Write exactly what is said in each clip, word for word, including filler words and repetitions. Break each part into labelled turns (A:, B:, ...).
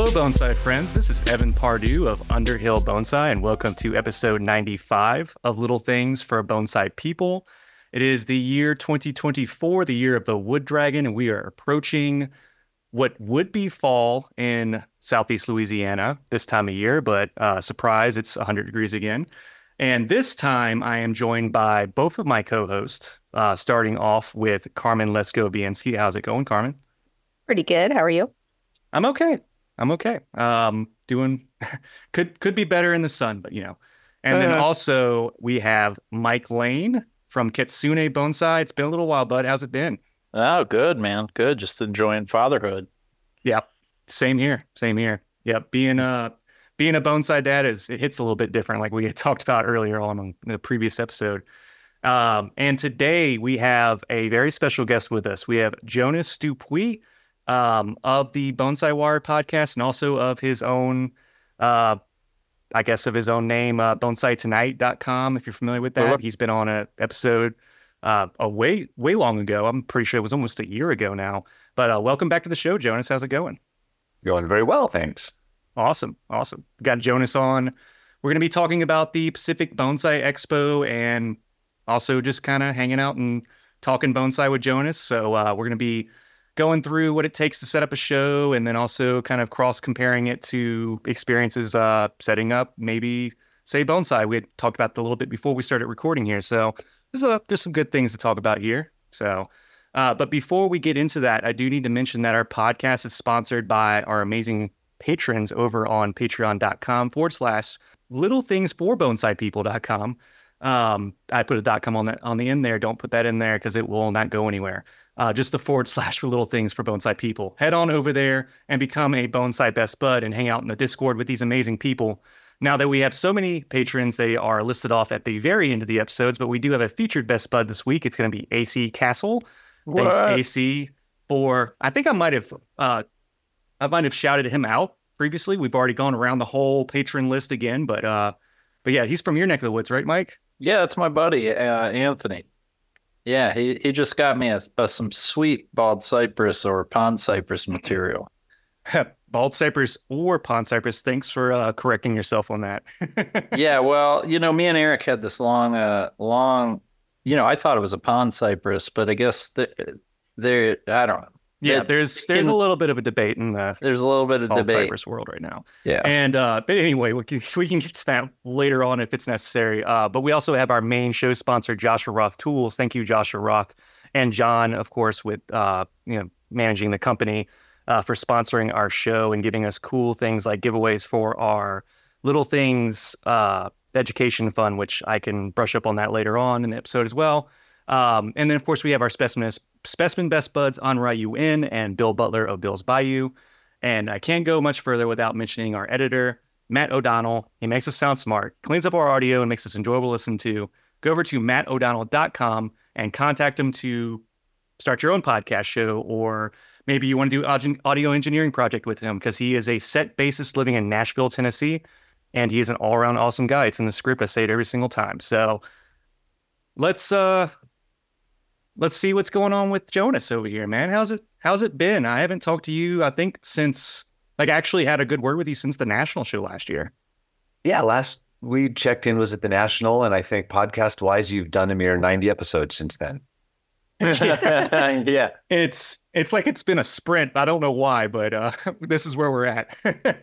A: Hello, bonsai friends. This is Evan Pardue of Underhill Bonsai, and welcome to episode ninety-five of Little Things for Bonsai People. It is the year twenty twenty-four, the year of the Wood Dragon, and we are approaching what would be fall in Southeast Louisiana this time of year, but uh, surprise, it's one hundred degrees again. And this time, I am joined by both of my co-hosts, uh, starting off with Carmen Lesko-Biensky. How's it going, Carmen?
B: Pretty good. How are you?
A: I'm okay. I'm okay. Um, doing could could be better in the sun, but you know. And then
B: Uh.
A: also we have Mike Lane from Kitsune Bonsai. It's been a little while, bud. How's it been?
C: Oh, good, man. Good. Just enjoying fatherhood.
A: Yep. Same here. Same here. Yep. Being a being a bonsai dad is it hits a little bit different, like we had talked about earlier on in the previous episode. Um, and today we have a very special guest with us. We have Jonas Dupuis. Um, of the Bonsai Wire podcast and also of his own, uh, I guess of his own name, uh, bonsai tonight dot com, if you're familiar with that.
C: Hello.
A: He's been on an episode uh, a way, way long ago. I'm pretty sure it was almost a year ago now. But uh, welcome back to the show, Jonas. How's it going?
D: Going very well, thanks.
A: Awesome. Awesome. We got Jonas on. We're going to be talking about the Pacific Bonsai Expo and also just kind of hanging out and talking bonsai with Jonas. So uh, we're going to be going through what it takes to set up a show and then also kind of cross comparing it to experiences uh, setting up maybe, say, bonsai. We had talked about that a little bit before we started recording here. So there's, a, there's some good things to talk about here. So, uh, but before we get into that, I do need to mention that our podcast is sponsored by our amazing patrons over on patreon.com forward slash little things for bonsai people dot com. Um, I put a dot com on that on the end there. Don't put that in there because it will not go anywhere. Uh, just the forward slash for little things for bonsai people. Head on over there and become a bonsai best bud and hang out in the Discord with these amazing people. Now that we have so many patrons, they are listed off at the very end of the episodes, but we do have a featured best bud this week. It's going to be A C Castle. Thanks,
C: What?
A: A C, for, I think I might have, uh, I might have shouted him out previously. We've already gone around the whole patron list again, but, uh, but yeah, he's from your neck of the woods, right, Mike?
C: Yeah, it's my buddy, uh, Anthony. Yeah, he, he just got me a, a, some sweet bald cypress or pond cypress material.
A: Bald cypress or pond cypress. Thanks for uh, correcting yourself on that.
C: Yeah, well, you know, me and Eric had this long, uh, long, you know, I thought it was a pond cypress, but I guess the, there, I don't know.
A: Yeah,
C: It-
A: there's
C: it
A: there's
C: can-
A: a little bit of a debate in the
C: There's a little bit of
A: bald
C: debate.
A: cypress world right now.
C: Yeah.
A: And uh, but anyway, we can we can get to that later on if it's necessary. Uh, but we also have our main show sponsor, Joshua Roth Tools. Thank you, Joshua Roth, and John, of course, with uh, you know managing the company uh, for sponsoring our show and giving us cool things like giveaways for our Little Things uh, Education Fund, which I can brush up on that later on in the episode as well. Um, and then, of course, we have our specimen, specimen best buds, Anrai Yuen and Bill Butler of Bill's Bayou. And I can't go much further without mentioning our editor, Matt O'Donnell. He makes us sound smart, cleans up our audio, and makes us enjoyable to listen to. Go over to matt o'donnell dot com and contact him to start your own podcast show, or maybe you want to do an audio engineering project with him because he is a set bassist living in Nashville, Tennessee, and he is an all-around awesome guy. It's in the script. I say it every single time. So let's uh, let's see what's going on with Jonas over here, man. How's it? How's it been? I haven't talked to you, I think, since like I actually had a good word with you since the national show last year.
D: Yeah, last we checked in was at the National, and I think podcast-wise, you've done a mere ninety episodes since then.
C: Yeah.
A: It's it's like it's been a sprint. I don't know why, but uh, this is where we're at.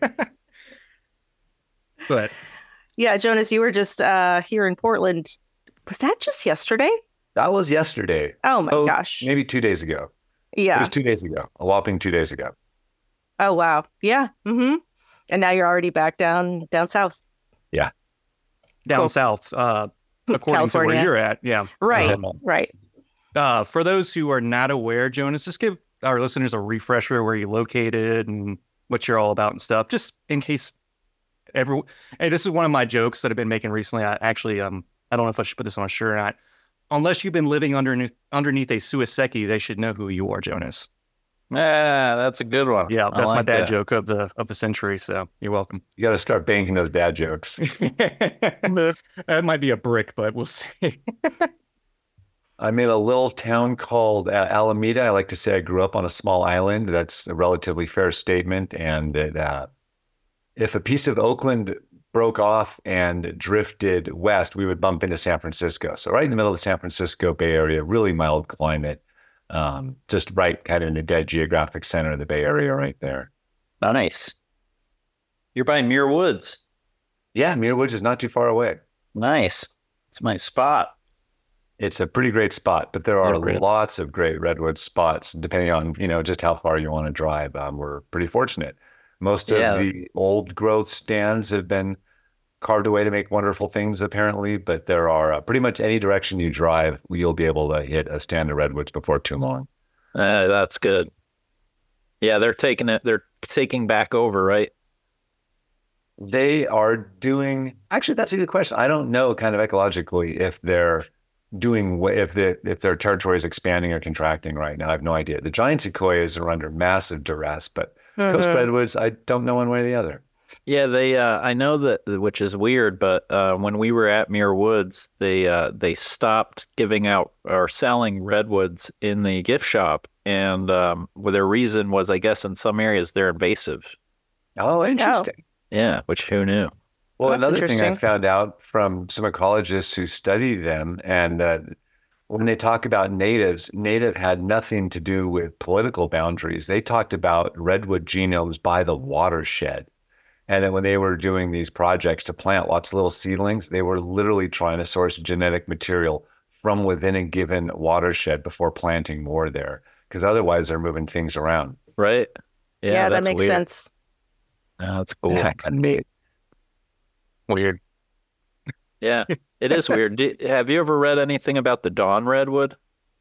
A: But
B: Yeah, Jonas, you were just uh, here in Portland. Was that just yesterday?
D: That was yesterday.
B: Oh my
D: Oh,
B: gosh.
D: Maybe two days ago. It
B: Yeah.
D: was two days ago. A whopping two days ago.
B: Oh wow. Yeah. Mm-hmm. And now you're already back down down south.
A: down
B: Cool.
A: south, uh, according to where
B: California.
A: you're at, yeah.
B: Right.
D: Um,
B: Right.
A: Uh, for those who are not aware, Jonas, just give our listeners a refresher where you're located and what you're all about and stuff, just in case everyone. Hey, this is one of my jokes that I've been making recently. I actually, um, I don't know if I should put this on a shirt or not. Unless you've been living underneath underneath a suiseki, they should know who you are, Jonas.
C: Yeah, that's a good one.
A: Yeah,
C: I
A: that's my
C: like
A: dad
C: that.
A: joke of the of the century. So you're welcome.
D: You got to start banking those dad jokes.
A: That might be a brick, but we'll see.
D: I'm in a little town called uh, Alameda. I like to say I grew up on a small island. That's a relatively fair statement. And that uh, if a piece of Oakland broke off and drifted west, we would bump into San Francisco. So right in the middle of the San Francisco Bay Area, really mild climate, um, just right kind of in the dead geographic center of the Bay Area right there.
C: Nice. You're by Muir Woods.
D: Yeah, Muir Woods is not too far away.
C: Nice. It's my spot.
D: It's a pretty great spot, but there are
C: Yeah, really.
D: lots of great redwood spots, depending on, you know, just how far you want to drive. Um, we're pretty fortunate. Most of
C: Yeah.
D: the old growth stands have been carved away to make wonderful things, apparently, but there are uh, pretty much any direction you drive, you'll be able to hit a stand of redwoods before too long.
C: Uh, that's good. Yeah, they're taking it. They're taking back over, right?
D: They are doing, actually, that's a good question. I don't know kind of ecologically if they're doing, wh- if the if their territory is expanding or contracting right now. I have no idea. The giant sequoias are under massive duress, but coast
B: Mhm.
D: redwoods, I don't know one way or the other.
C: Yeah, they. Uh, I know that, which is weird, but uh, when we were at Muir Woods, they uh, they stopped giving out or selling redwoods in the gift shop, and um, well, their reason was, I guess, in some areas they're invasive.
D: Oh, interesting.
C: Yeah, which who knew?
D: Well,
B: That's
D: another thing I
B: interesting.
D: found out from some ecologists who study them, and uh, when they talk about natives, native had nothing to do with political boundaries. They talked about redwood genomes by the watershed. And then when they were doing these projects to plant lots of little seedlings, they were literally trying to source genetic material from within a given watershed before planting more there, because otherwise they're moving things around.
C: Right? Yeah,
B: Yeah, that
C: that's
B: makes
C: weird.
B: sense.
C: Yeah, that's cool.
D: Yeah, kind of neat.
A: Weird.
C: Yeah, it is weird. Do, have you ever read anything about the Dawn redwood?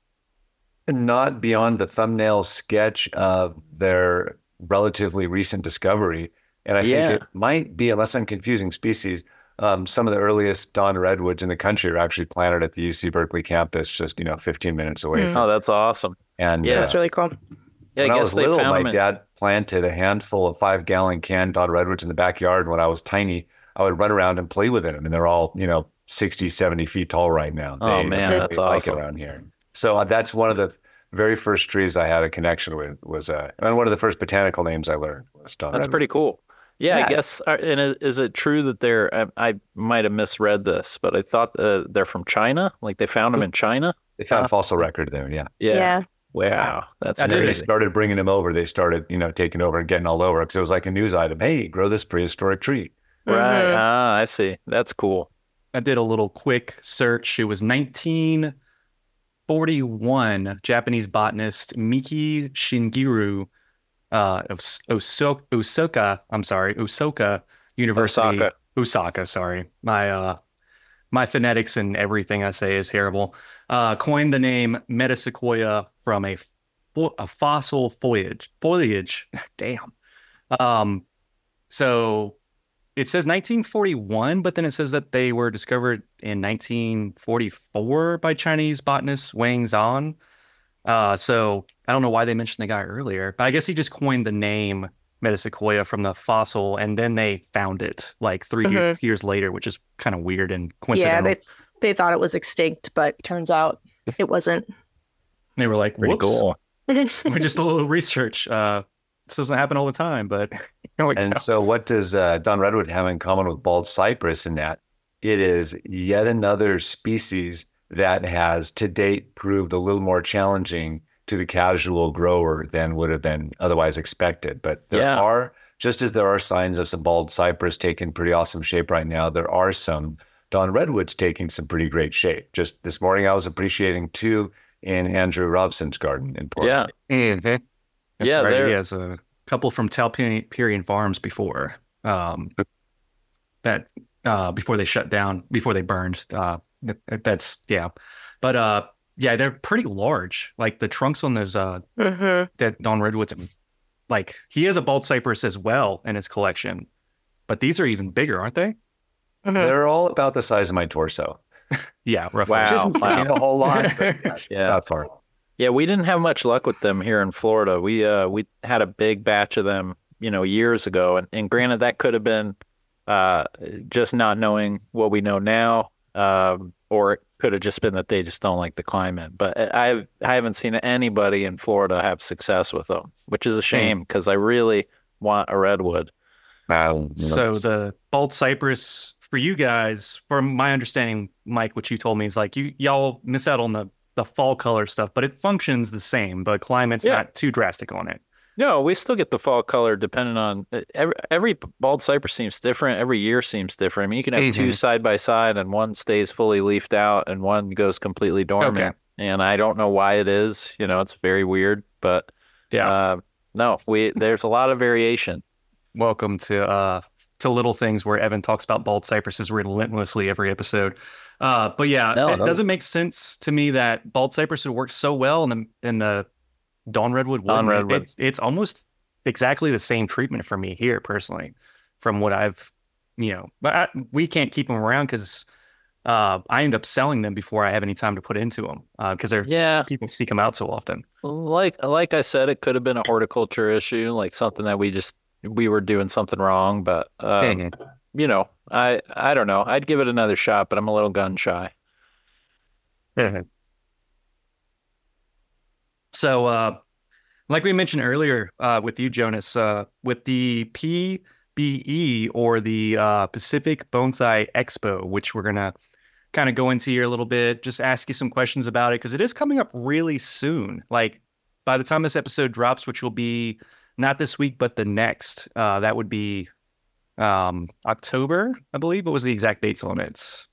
D: Not beyond the thumbnail sketch of their relatively recent discovery. And I
C: Yeah.
D: think it might be, unless I'm confusing species, um, some of the earliest dawn redwoods in the country are actually planted at the U C Berkeley campus, just, you know, fifteen minutes away.
B: Mm.
D: From,
C: Oh, that's awesome.
D: and
C: Yeah.
D: uh,
B: That's really cool.
C: Yeah,
D: when
C: I
D: I,
C: guess
D: was
C: they
D: little,
C: found
D: my
C: them in,
D: dad planted a handful of five gallon canned dawn redwoods in the backyard. When I was tiny, I would run around and play with them. And they're all, you know, sixty, seventy feet tall right now.
C: Oh,
D: They-
C: man,
D: they
C: that's
D: like
C: awesome.
D: it around here. So uh, that's one of the very first trees I had a connection with was, uh, and one of the first botanical names I learned was dawn
C: That's
D: redwood.
C: pretty cool. Yeah,
D: Yeah.
C: I guess. uh, And it- is it true that they're? I, I might have misread this, but I thought uh, they're from China. Like they found them in China.
D: They found
C: Uh,
D: a fossil record there, yeah.
C: Yeah.
B: Yeah.
C: Wow, that's
A: I
D: And then they
C: crazy.
D: started bringing them over. They started, you know, taking over and getting all over because it was like a news item. Hey, grow this prehistoric tree.
C: Right.
B: Mhm.
C: Ah, I see. That's cool.
A: I did a little quick search. It was nineteen forty-one. Japanese botanist Miki Shingiru uh, of S- Oso- Osaka. I'm sorry, Osaka University.
C: Osaka.
A: Osaka. Sorry, my uh, my phonetics and everything I say is terrible. Uh, coined the name Metasequoia from a fo- a fossil foliage. Foliage. Damn. Um. So it says nineteen forty-one, but then it says that they were discovered in nineteen forty-four by Chinese botanist Wang Zhan. Uh, so I don't know why they mentioned the guy earlier, but I guess he just coined the name Metasequoia from the fossil, and then they found it like three year- years later, which is kind of weird and
B: Yeah,
A: coincidental.
B: they they thought it was extinct, but turns out it wasn't.
A: they were like,
C: Pretty
A: "Whoops,
C: cool.
A: we just a little research. Uh, this doesn't happen all the time, but here we
D: And
A: go."
D: so what does uh, Don Redwood have in common with bald cypress in that it is yet another species that has to date proved a little more challenging to the casual grower than would have been otherwise expected. But there
C: Yeah.
D: are, just as there are signs of some bald cypress taking pretty awesome shape right now, there are some Don Redwoods taking some pretty great shape. Just this morning, I was appreciating two in Andrew Robson's garden in Portland.
C: Yeah.
A: Mhm. That's
C: Yeah,
A: right.
C: they're-
A: He has a couple from Talpurian Farms before. Um, that uh, before they shut down, before they burned. Uh, that- that's yeah, but uh, yeah, they're pretty large. Like the trunks on those uh,
B: hmm
A: that Don Redwoods, like he has a bald cypress as well in his collection, but these are even bigger, aren't they?
B: hmm
D: They're all about the size of my torso.
A: Yeah, roughly.
C: Wow.
D: Which isn't saying a whole lot, but yeah,
C: Yeah.
D: not far.
C: Yeah, we didn't have much luck with them here in Florida. We uh we had a big batch of them, you know, years ago, and, and granted that could have been uh just not knowing what we know now. Um, or it could have just been that they just don't like the climate. But I I haven't seen anybody in Florida have success with them, which is a shame because I really want a redwood.
D: Wow.
A: So the bald cypress for you guys, from my understanding, Mike, what you told me is like you y'all miss out on the the fall color stuff, but it functions the same. The climate's
C: Yeah.
A: not too drastic on it.
C: No, we still get the fall color depending on every, every bald cypress seems different. Every year seems different. I mean, you can have
A: Mhm.
C: two side by side and one stays fully leafed out and one goes completely dormant.
A: Okay.
C: And I don't know why it is. You know, it's very weird, but uh, no, we there's a lot of variation.
A: Welcome to uh to Little Things, where Evan talks about bald cypresses relentlessly every episode. Uh, but yeah,
D: No,
A: it
D: no.
A: doesn't make sense to me that bald cypress would work so well and the and the dawn redwood
C: Dawn
A: wouldn't.
C: redwood.
A: It, it's almost exactly the same treatment for me here personally, from what I've, you know, but I, we can't keep them around because uh, I end up selling them before I have any time to put into them because they're
C: Yeah,
A: people seek them out so often.
C: like like I said, it could have been a horticulture issue, like something that we just we were doing something wrong. But um, you know, I I don't know. I'd give it another shot, but I'm a little gun shy.
A: So, uh, like we mentioned earlier uh, with you, Jonas, uh, with the P B E or the uh, Pacific Bonsai Expo, which we're going to kind of go into here a little bit, just ask you some questions about it because it is coming up really soon. Like by the time this episode drops, which will be not this week, but the next, uh, that would be um, October, I believe. What was the exact dates on it?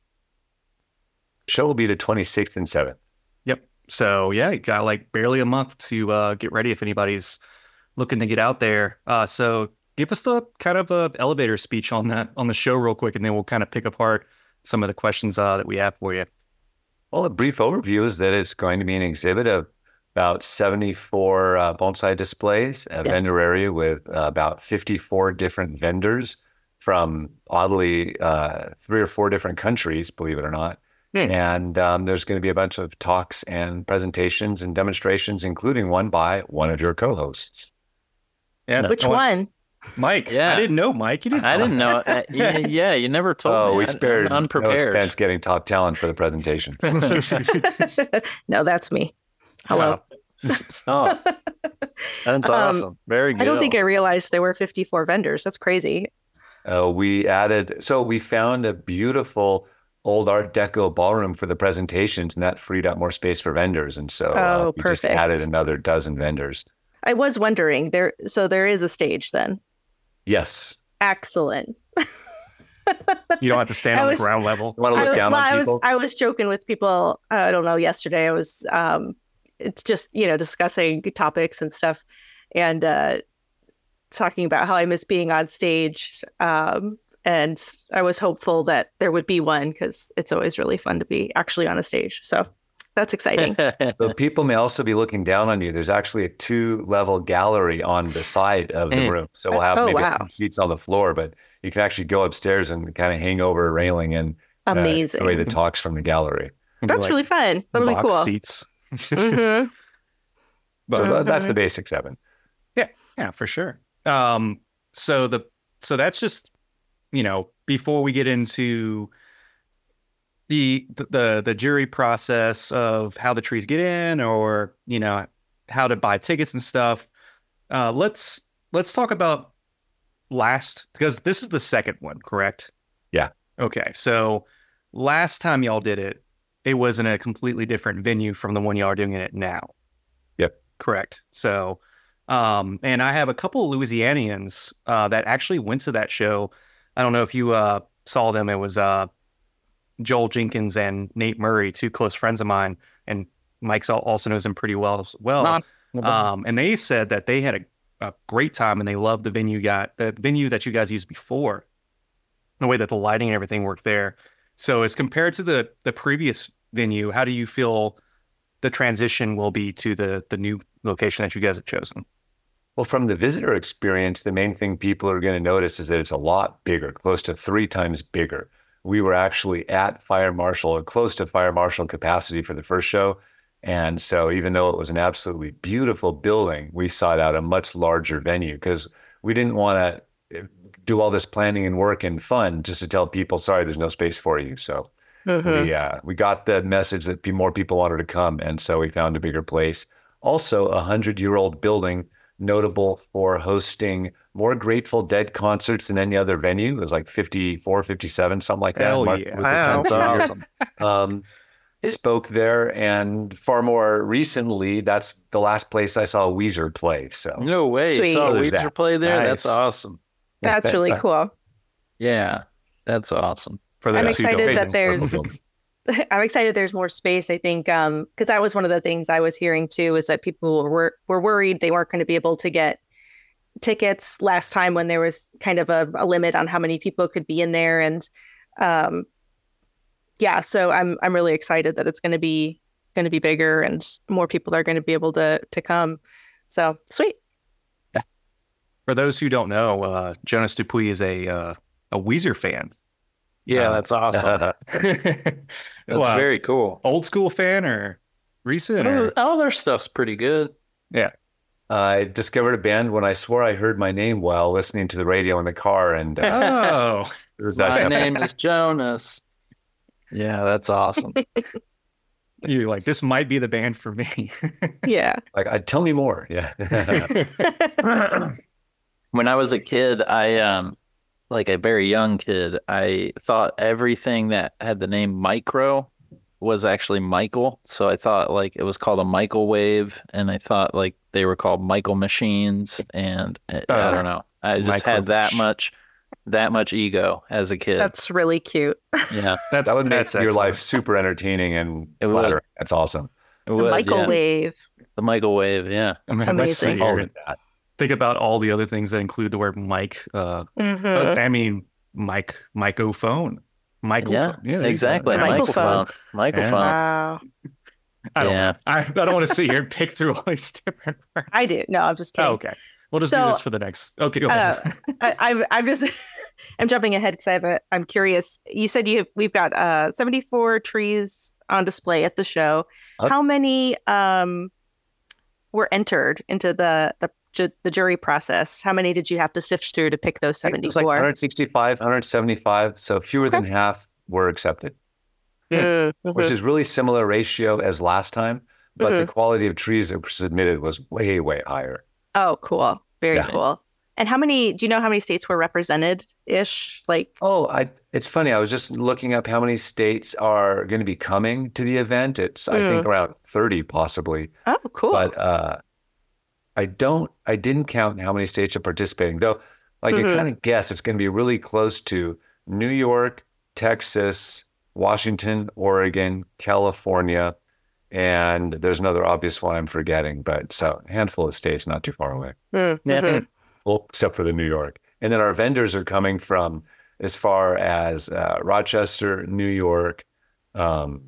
D: Show will be the twenty-sixth and seventh.
A: Yep. So yeah, you got like barely a month to uh, get ready if anybody's looking to get out there. Uh, so give us the kind of a elevator speech on that on the show real quick, and then we'll kind of pick apart some of the questions uh, that we have for you.
D: Well, a brief overview is that it's going to be an exhibit of about seventy-four uh, bonsai displays, a
B: Yeah.
D: vendor area with uh, about fifty-four different vendors from oddly uh, three or four different countries, believe it or not.
A: Hmm.
D: And um, there's going to be a bunch of talks and presentations and demonstrations, including one by one of your co-hosts.
A: Yeah.
B: Which
A: I want-
B: one?
A: Mike.
C: Yeah.
A: I didn't know, Mike. You didn't.
C: I
A: tell
C: didn't
A: me.
C: know. Uh, yeah, yeah, you never told
D: Oh,
C: me.
D: we
C: I- I'm
D: spared no
C: unprepared.
D: expense getting top talent for the presentation.
B: No, that's me. Hello.
C: Oh, that's
B: Um,
C: awesome. Very good.
B: I don't think I realized there were fifty-four vendors. That's crazy.
D: Uh, we added, so we found a beautiful old Art Deco ballroom for the presentations, and that freed up more space for vendors. And so uh,
B: Oh,
D: we just
B: perfect.
D: added another dozen vendors.
B: I was wondering there. So there is a stage then.
D: Yes.
B: Excellent.
A: You don't have to stand
B: I
A: on
B: was-
A: the ground level.
D: Want to look
B: I,
D: down
B: well,
D: on
B: I
D: people?
B: was I was joking with people. Uh, I don't know. Yesterday, I was um, it's just you know discussing topics and stuff, and uh, talking about how I miss being on stage. Um, and I was hopeful that there would be one because it's always really fun to be actually on a stage. So that's exciting.
D: But people may also be looking down on you. There's actually a two-level gallery on the side of the
A: Mm.
D: room. So we'll have
B: Oh,
D: maybe a
B: wow.
D: few seats on the floor, but you can actually go upstairs and kind of hang over a railing and uh,
B: Amazing.
D: enjoy the talks from the gallery.
B: That's
A: Like
B: really fun. That'll be
A: box
B: cool.
A: Seats.
B: Mhm.
D: So
B: Mhm.
D: that's the basics, Evan.
A: Yeah, for sure. Um, so the so that's just you know before we get into the the the jury process of how the trees get in, or you know how to buy tickets and stuff. Uh, let's let's talk about last because this is the second one, correct?
D: Yeah.
A: Okay, so last time y'all did it, it was in a completely different venue from the one y'all are doing it now.
D: Yep.
A: Correct. So. Um, and I have a couple of Louisianians uh, that actually went to that show. I don't know if you uh, saw them. It was uh, Joel Jenkins and Nate Murray, two close friends of mine, and Mike al- also knows them pretty well as well. Um, and they said that they had a, a great time and they loved the venue got the venue that you guys used before, the way that the lighting and everything worked there. So as compared to the the previous venue, how do you feel the transition will be to the the new location that you guys have chosen?
D: Well, from the visitor experience, the main thing people are going to notice is that it's a lot bigger, close to three times bigger. We were actually at fire marshal or close to fire marshal capacity for the first show. And so even though it was an absolutely beautiful building, we sought out a much larger venue because we didn't want to do all this planning and work and fun just to tell people, sorry, there's no space for you. So
B: Mhm.
D: we uh, we got the message that pe- more people wanted to come, and so we found a bigger place. Also, a hundred-year-old building, notable for hosting more Grateful Dead concerts than any other venue. It was like fifty-four, fifty-seven, something like that.
A: Hell
D: Martin
A: yeah.
D: Luther
B: Wow.
D: King's
C: That's
D: year.
C: awesome.
D: Um, spoke there, and far more recently, that's the last place I saw Weezer play. So
C: No way. You
B: Sweet.
C: saw
D: So there's
C: Weezer
D: that.
C: play there? That's
A: Nice.
C: awesome.
B: That's really cool.
C: Yeah, that's awesome.
A: For
B: I'm
A: those who don't
B: excited
A: know.
B: that there's I'm excited there's more space. I think um because that was one of the things I was hearing too, is that people were were worried they weren't going to be able to get tickets last time when there was kind of a, a limit on how many people could be in there. And um yeah, so I'm I'm really excited that it's gonna be gonna be bigger and more people are gonna be able to to come. So sweet.
A: For those who don't know, uh, Jonas Dupuis is a uh, a Weezer fan.
C: Yeah,
A: Uh,
C: that's awesome. That's
A: Well,
C: very cool.
A: old school fan or recent? Or?
C: All their stuff's pretty good.
D: I discovered a band when I swore I heard my name while listening to the radio in the car, and uh,
A: Oh,
D: there was that.
C: My
D: stuff.
C: name is Jonas. Yeah, that's awesome.
A: you're like, this might be the band for me.
B: Yeah.
D: Like, I tell me more. Yeah.
C: When I was a kid, I um like a very young kid, I thought everything that had the name Micro was actually Michael. So I thought like it was called a microwave, and I thought like they were called Michael machines, and I, I
A: Uh,
C: don't know. I just
A: micro-
C: had that much that much ego as a kid.
B: That's really cute.
C: yeah.
A: That's
D: That would make
A: that's
D: your
A: excellent.
D: life super entertaining and
C: It would.
D: flattering. That's awesome.
C: It
B: The
C: would, yeah.
B: microwave.
C: The microwave, yeah.
A: I mean, let's
B: Amazing.
A: see
D: All
A: here.
D: of that.
A: Think about all the other things that include the word mic. Uh,
B: Mhm.
A: I mean, mic, microphone, microphone.
C: Yeah,
A: there you
C: exactly.
A: go.
B: Microphone.
C: Microphone. Microphone.
B: Wow.
A: I don't,
C: Yeah.
A: I, I don't want to sit here and pick through all these different words.
B: I do. No, I'm just kidding.
A: Oh, okay. We'll just
B: So,
A: do this for the next. Okay, go ahead.
B: Uh, I, I'm I'm just I'm jumping ahead because I have a I'm curious. You said you we've got uh seventy-four trees on display at the show.
D: Uh,
B: How many um were entered into the the ju- the jury process? How many did you have to sift through to pick those
D: I think it was like
B: seventy-four?
D: one sixty-five, one seventy-five. So fewer than half were accepted,
B: Mm,
D: which
B: mhm.
D: is really similar ratio as last time. But the quality of trees that were submitted was way, way higher.
B: Oh, cool. Very
D: Yeah.
B: cool. And how many? Do you know how many states were represented? Ish, like
D: Oh, I, it's funny. I was just looking up how many states are going to be coming to the event. It's, I think, around thirty possibly.
B: oh, cool.
D: But uh, I don't, I didn't count how many states are participating, though. Like
B: Mhm.
D: I kind of guess it's going to be really close to New York, Texas, Washington, Oregon, California, and there's another obvious one I'm forgetting. But so a handful of states not too far away.
B: Mm,
C: Yeah.
B: mhm.
D: Well, except for the New York. And then our vendors are coming from as far as uh, Rochester, New York, um,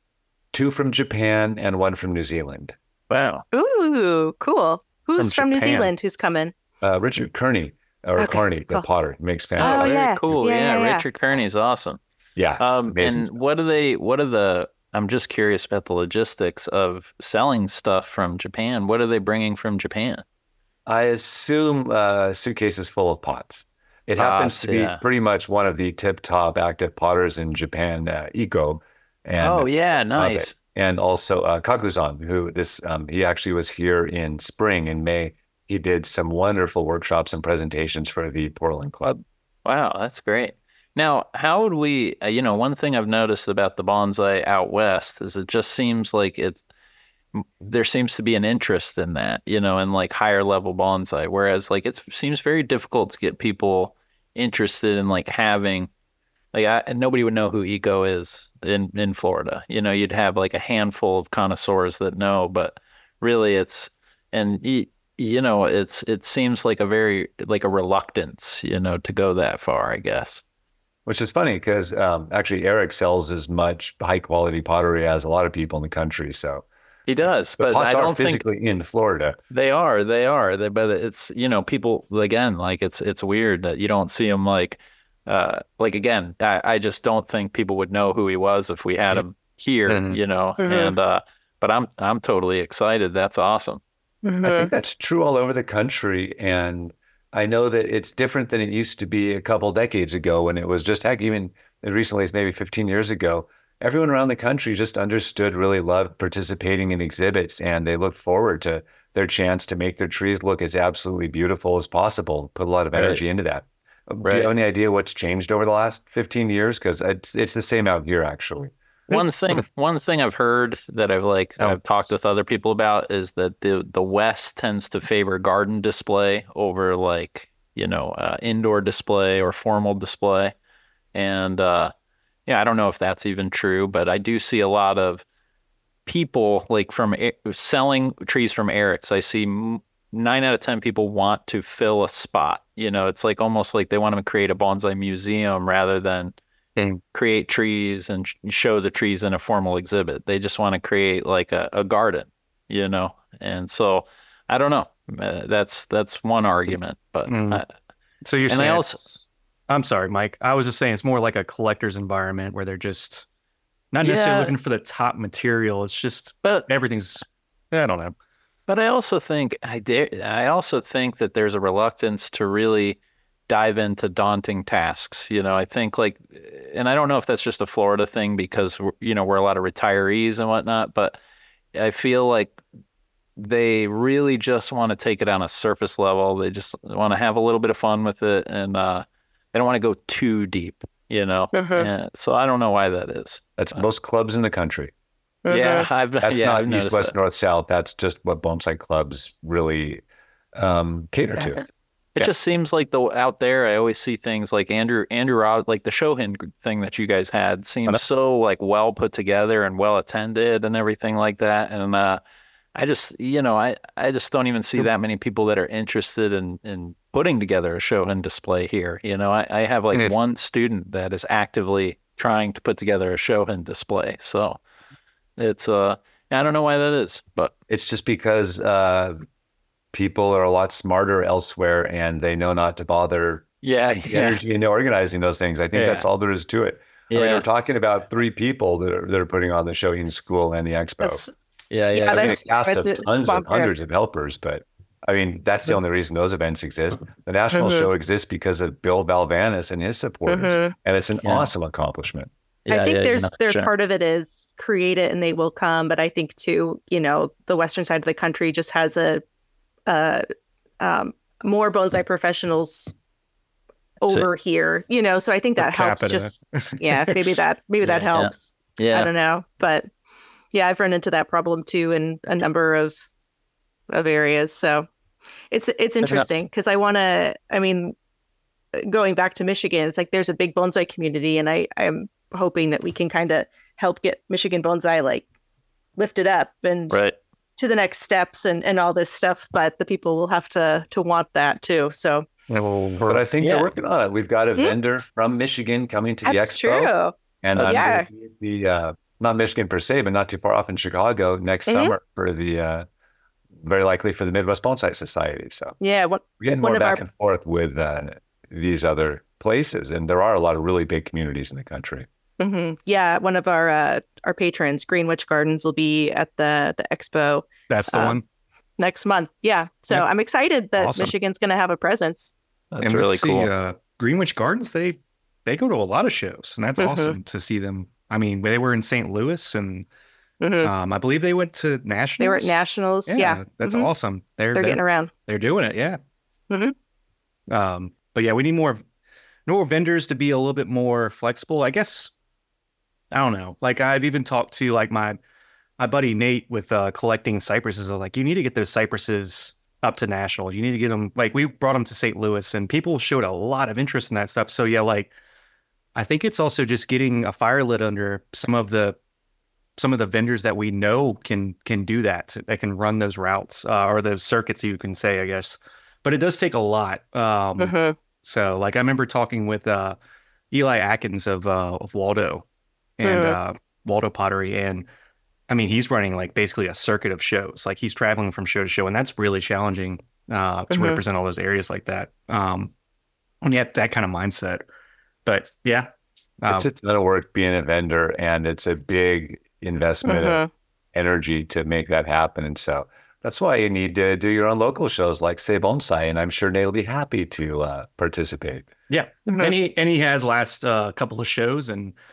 D: two from Japan and one from New Zealand.
C: Wow.
B: Ooh, cool. Who's
A: From
B: from, New
A: Japan.
B: Zealand? Who's coming?
D: Uh, Richard Kearney, or
B: Okay,
D: Carney,
B: cool.
D: the potter, makes
B: Oh,
D: fantastic.
C: Very
B: yeah.
C: cool.
B: Yeah,
C: Yeah,
B: yeah, yeah.
C: Richard Kearney's awesome.
D: Yeah,
C: Um,
D: amazing
C: and
D: stuff.
C: what are they? What are the? I'm just curious about the logistics of selling stuff from Japan. What are they bringing from Japan?
D: I assume uh, suitcases full of pots. It happens
C: Pots,
D: to be
C: yeah.
D: pretty much one of the tip-top active potters in Japan, uh, Iko. And
C: oh yeah,
D: love
C: nice.
D: it. And also uh, Kakuzan, who this um, he actually was here in spring in May. He did some wonderful workshops and presentations for the Portland Club.
C: Wow, that's great. Now, how would we? Uh, you know, one thing I've noticed about the bonsai out west is it just seems like it's there seems to be an interest in that, you know, in like higher level bonsai. Whereas like it seems very difficult to get people interested in like having like I, and nobody would know who Eco is in in Florida. You know, you'd have like a handful of connoisseurs that know, but really it's and y- you know it's it seems like a very like a reluctance, you know, to go that far, I guess.
D: Which is funny because um, actually Eric sells as much high quality pottery as a lot of people in the country. So
C: He does,
D: the
C: but
D: pots
C: I
D: are
C: don't think
D: physically in Florida.
C: they are. They are. They, but it's you know people again like it's it's weird that you don't see him like uh like again. I, I just don't think people would know who he was if we had him here.
D: Mhm.
C: You know,
B: Mhm.
C: and uh, but I'm I'm totally excited. That's awesome.
D: I think that's true all over the country. And I know that it's different than it used to be a couple decades ago when it was just, heck, even as recently as maybe fifteen years ago, everyone around the country just understood, really loved participating in exhibits, and they looked forward to their chance to make their trees look as absolutely beautiful as possible. Put a lot of energy
C: Right.
D: into that. Do
C: Right.
D: you have any idea what's changed over the last fifteen years? Because it's it's the same out here, actually.
C: One thing, one thing I've heard that I've like
A: Oh.
C: I've talked with other people about is that the the West tends to favor garden display over like you know uh, indoor display or formal display, and uh, yeah, I don't know if that's even true, but I do see a lot of people like from E- selling trees from Eric's. I see m- nine out of ten people want to fill a spot. You know, it's like almost like they want to create a bonsai museum rather than
A: Mm.
C: create trees and sh- show the trees in a formal exhibit. They just want to create like a, a garden, you know? And so I don't know. Uh, that's that's one argument, but
A: Mm.
C: I,
A: So you're
C: And I
A: saying
C: also-
A: it's- I'm sorry, Mike. I was just saying it's more like a collector's environment where they're just not necessarily
C: Yeah.
A: looking for the top material. It's just
C: but
A: everything's I don't know.
C: but I also think I dare, I also think that there's a reluctance to really dive into daunting tasks. You know, I think like, and I don't know if that's just a Florida thing because we're- you know we're a lot of retirees and whatnot, but I feel like they really just want to take it on a surface level. They just want to have a little bit of fun with it, and uh, they don't want to go too deep. You know,
B: Mhm.
C: and so I don't know why that is.
D: That's most clubs in the country.
C: Yeah, I've
D: That's
C: yeah,
D: not
C: I've
D: east,
C: noticed
D: west,
C: that.
D: north, south. That's just what bonsai clubs really um, cater to.
C: It
D: Yeah.
C: just seems like the out there, I always see things like Andrew Andrew Rod, like the Shohin thing that you guys had seems so like well put together and well attended and everything like that. And uh, I just, you know, I, I just don't even see that many people that are interested in in putting together a Shohin display here. You know, I, I have like
A: And if-
C: one student that is actively trying to put together a Shohin display. So it's uh, I don't know why that is, but
D: It's just because uh, people are a lot smarter elsewhere, and they know not to bother
C: yeah,
D: the
C: yeah,
D: energy in organizing those things. I think
C: Yeah.
D: that's all there is to it. I mean,
C: yeah,
D: we're talking about three people that are, that are putting on the Shohin School and the expo.
B: That's
C: yeah,
B: yeah,
C: yeah.
D: I mean, a
B: that's-
D: cast of
B: that's
D: tons of
B: sponsored.
D: hundreds of helpers, but I mean, that's the only reason those events exist. The national
B: Mhm.
D: show exists because of Bill Valvanis and his supporters,
B: Mhm.
D: and it's an
C: Yeah.
D: awesome accomplishment.
C: Yeah,
B: I think
C: yeah,
B: there's
C: no,
B: there's
C: sure.
B: part of it is create it and they will come, but I think too, you know, the western side of the country just has a, uh, um, more bonsai professionals over here, you know. So I think that
A: Per
B: helps.
A: capita.
B: Just yeah, maybe that maybe that
C: Yeah, yeah.
B: helps. I
C: yeah.
B: don't know, but yeah, I've run into that problem too in a number of of areas. So it's it's interesting because I want to. I mean, going back to Michigan, it's like there's a big bonsai community, and I I'm hoping that we can kind of help get Michigan bonsai like lifted up and
C: Right.
B: to the next steps and and all this stuff. But the people will have to to want that too. So
A: Yeah, well, we're-
D: But I think
C: Yeah.
D: they're working on it. We've got a
B: Hmm.
D: vendor from Michigan coming to the
B: that's
D: expo,
B: true.
D: and
C: That's-
D: I'm
B: Yeah.
D: gonna be at the uh, not Michigan per se, but not too far off in Chicago next
B: Mhm.
D: summer for the uh, very likely for the Midwest Bonsai Society. So
B: Yeah. What,
D: we're getting
B: One
D: more
B: of
D: back
B: our-
D: and forth with uh, these other places, and there are a lot of really big communities in the country.
B: hmm Yeah. One of our uh, our patrons, Greenwich Gardens, will be at the the expo
A: that's the
B: uh,
A: one.
B: next month. Yeah. So
A: Yeah.
B: I'm excited that
A: Awesome.
B: Michigan's going to have a presence.
C: That's
A: and
C: really
A: let's see,
C: cool.
A: Uh, Greenwich Gardens, they they go to a lot of shows, and that's
B: Mhm.
A: awesome to see them. I mean, they were in Saint Louis, and
B: Mhm.
A: um, I believe they went to nationals.
B: They were at nationals. Yeah.
A: that's
B: Mhm.
A: awesome. They're
B: They're
A: they're,
B: getting around.
A: they're doing it. Yeah.
B: Mhm.
A: Um, but yeah, we need more more vendors to be a little bit more flexible. I guess I don't know. Like I've even talked to like my my buddy Nate with uh, collecting cypresses. I was like, you need to get those cypresses up to nationals. You need to get them. Like we brought them to Saint Louis, and people showed a lot of interest in that stuff. So yeah, like I think it's also just getting a fire lit under some of the some of the vendors that we know can can do that. That can run those routes uh, or those circuits, you can say, I guess. But it does take a lot. Um,
B: Mhm.
A: so, like, I remember talking with uh, Eli Atkins of uh, of Waldo and
B: Mhm.
A: uh, Waldo Pottery, and I mean, he's running like basically a circuit of shows. Like, he's traveling from show to show, and that's really challenging uh, to
B: Mhm.
A: represent all those areas like that. Um, and yet, that kind of mindset. But yeah, uh,
D: It's a ton of work being a vendor, and it's a big investment of
B: Mhm.
D: energy to make that happen. And so that's why you need to do your own local shows like Say Bonsai, and I'm sure Nate will be happy to uh, participate.
A: yeah.
B: Mhm.
A: And he and he has last uh, couple of shows, and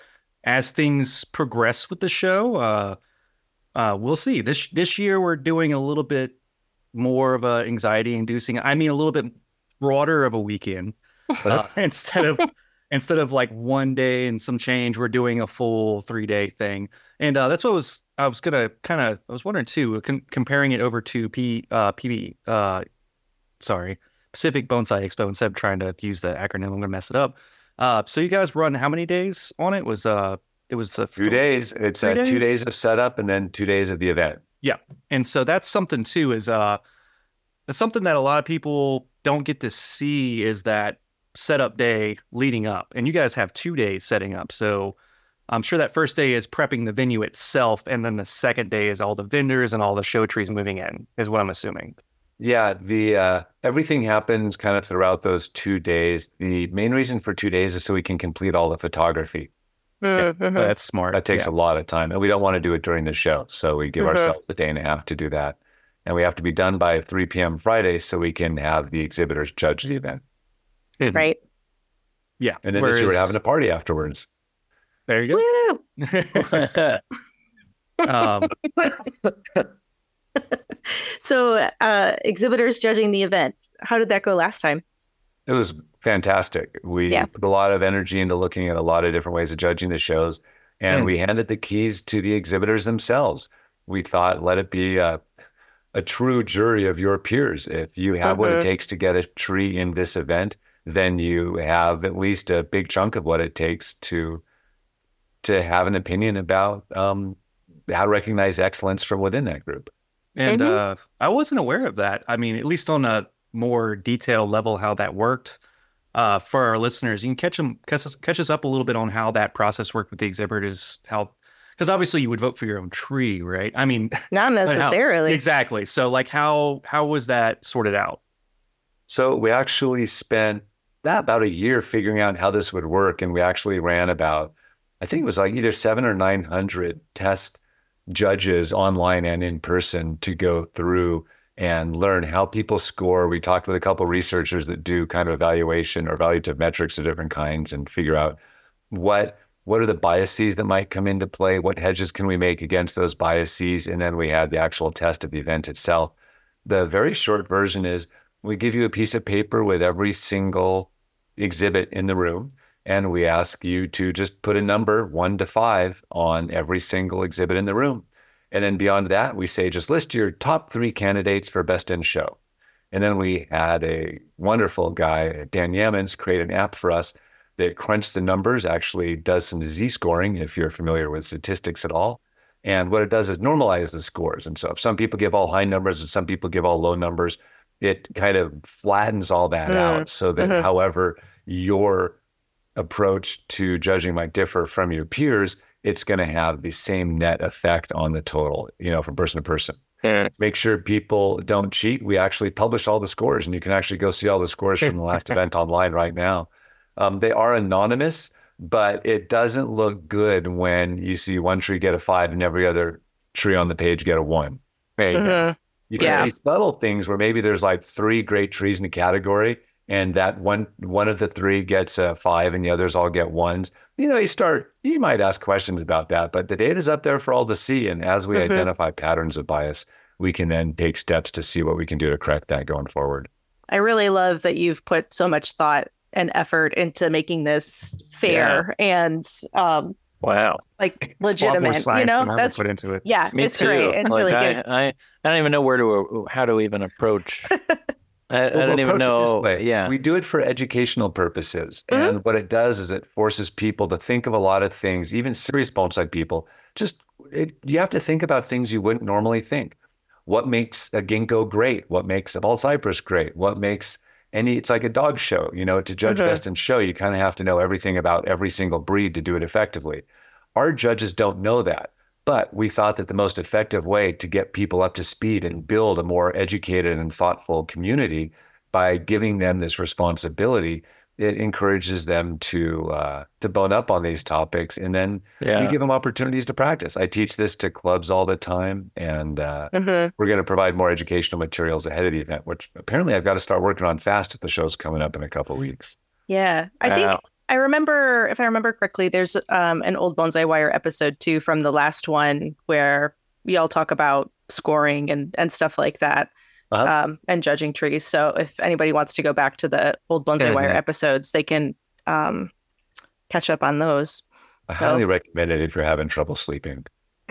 A: as things progress with the show, uh, uh, we'll see. This this year we're doing a little bit more of a anxiety inducing. I mean, a little bit broader of a weekend uh, instead of instead of like one day and some change. We're doing a full three day thing, and uh, that's what was I was gonna kind of I was wondering too, com- comparing it over to P uh, P B. Uh, sorry, Pacific Bonsai Expo instead of trying to use the acronym. I'm gonna mess it up. Uh, so you guys run how many days on it? Was uh, it was a
D: Two days. It's uh,
A: days?
D: two days of setup and then two days of the event.
A: Yeah, and so that's something too. Is uh, that's something that a lot of people don't get to see is that setup day leading up, and you guys have two days setting up. So I'm sure that first day is prepping the venue itself, and then the second day is all the vendors and all the show trees moving in. Is what I'm assuming.
D: Yeah, the uh, everything happens kind of throughout those two days. The main reason for two days is so we can complete all the photography.
A: Yeah, that's smart.
D: That takes
A: yeah.
D: a lot of time, and we don't want to do it during the show, so we give
B: Mhm.
D: ourselves a day and a half to do that. And we have to be done by three p.m. Friday so we can have the exhibitors judge the event.
A: And-
B: Right.
A: Yeah,
D: And then this year we're
A: whereas-
D: having a party afterwards.
A: There you go.
B: Woo!
A: um,
B: So, uh, exhibitors judging the event. How did that go last time?
D: It was fantastic. We
B: Yeah.
D: put a lot of energy into looking at a lot of different ways of judging the shows, and
A: Mm.
D: we handed the keys to the exhibitors themselves. We thought, let it be a, a true jury of your peers. If you have what it
B: Mhm.
D: takes to get a tree in this event, then you have at least a big chunk of what it takes to to have an opinion about um, how to recognize excellence from within that group.
A: and
B: Mhm.
A: uh, I wasn't aware of that. I mean, at least on a more detailed level, how that worked. Uh, for our listeners, you can catch them catch us, catch us up a little bit on how that process worked with the exhibitors. How, because obviously you would vote for your own tree, right? I mean,
B: Not
A: how-
B: necessarily.
A: exactly. So, like, how how was that sorted out?
D: So we actually spent ah, about a year figuring out how this would work, and we actually ran about, I think it was like either seven or nine hundred test judges online and in person to go through and learn how people score. We talked with a couple of researchers that do kind of evaluation or evaluative metrics of different kinds and figure out what what are the biases that might come into play, what hedges can we make against those biases, and then we had the actual test of the event itself. The very short version is we give you a piece of paper with every single exhibit in the room, and we ask you to just put a number one to five on every single exhibit in the room. And then beyond that, we say, just list your top three candidates for best in show. And then we had a wonderful guy, Dan Yammons, create an app for us that crunched the numbers, actually does some z-scoring if you're familiar with statistics at all. And what it does is normalize the scores. And so if some people give all high numbers and some people give all low numbers, it kind of flattens all that
B: Mm.
D: out so that
B: Mhm.
D: however your approach to judging might differ from your peers, it's going to have the same net effect on the total, you know, from person to person.
C: Yeah.
D: Make sure people don't cheat. We actually publish all the scores, and you can actually go see all the scores from the last event online right now. Um, they are anonymous, but it doesn't look good when you see one tree get a five and every other tree on the page get a one.
C: There you go.
B: Mhm.
D: You can
B: Yeah.
D: see subtle things where maybe there's like three great trees in a category, and that one one of the three gets a five and the others all get ones. You know, you start, you might ask questions about that, but the data's up there for all to see. And as we
B: Mhm.
D: identify patterns of bias, we can then take steps to see what we can do to correct that going forward.
B: I really love that you've put so much thought and effort into making this fair and um,
C: Wow.
B: like
A: It's a lot more
B: legitimate. You
A: science
B: know,
A: than I would
B: that's
A: put into it.
B: yeah,
C: Me
B: it's
C: too.
B: great. It's
C: Like,
B: really
C: I,
B: good.
C: I, I don't even know where to, how to even approach. I, I
D: We'll
C: don't even
D: approach it this
C: know.
D: way.
C: Yeah.
D: We do it for educational purposes.
B: Mhm.
D: And what it does is it forces people to think of a lot of things, even serious bonsai people. Just it, you have to think about things you wouldn't normally think. What makes a ginkgo great? What makes a bald cypress great? What makes any, it's like a dog show, you know, to judge
B: Mhm.
D: best in show, you kind of have to know everything about every single breed to do it effectively. Our judges don't know that. But we thought that the most effective way to get people up to speed and build a more educated and thoughtful community by giving them this responsibility, it encourages them to uh, to bone up on these topics, and then
C: Yeah.
D: we give them opportunities to practice. I teach this to clubs all the time, and uh,
B: Mhm.
D: we're going to provide more educational materials ahead of the event, which apparently I've got to start working on fast if the show's coming up in a couple of weeks.
B: Yeah, I think
C: Wow.
B: I remember, if I remember correctly, there's um, an Old Bonsai Wire episode too from the last one where we all talk about scoring and, and stuff like that, uh-huh. um, and judging trees. So if anybody wants to go back to the Old Bonsai mm-hmm. Wire episodes, they can um, catch up on those.
D: I highly so. recommend it if you're having trouble sleeping.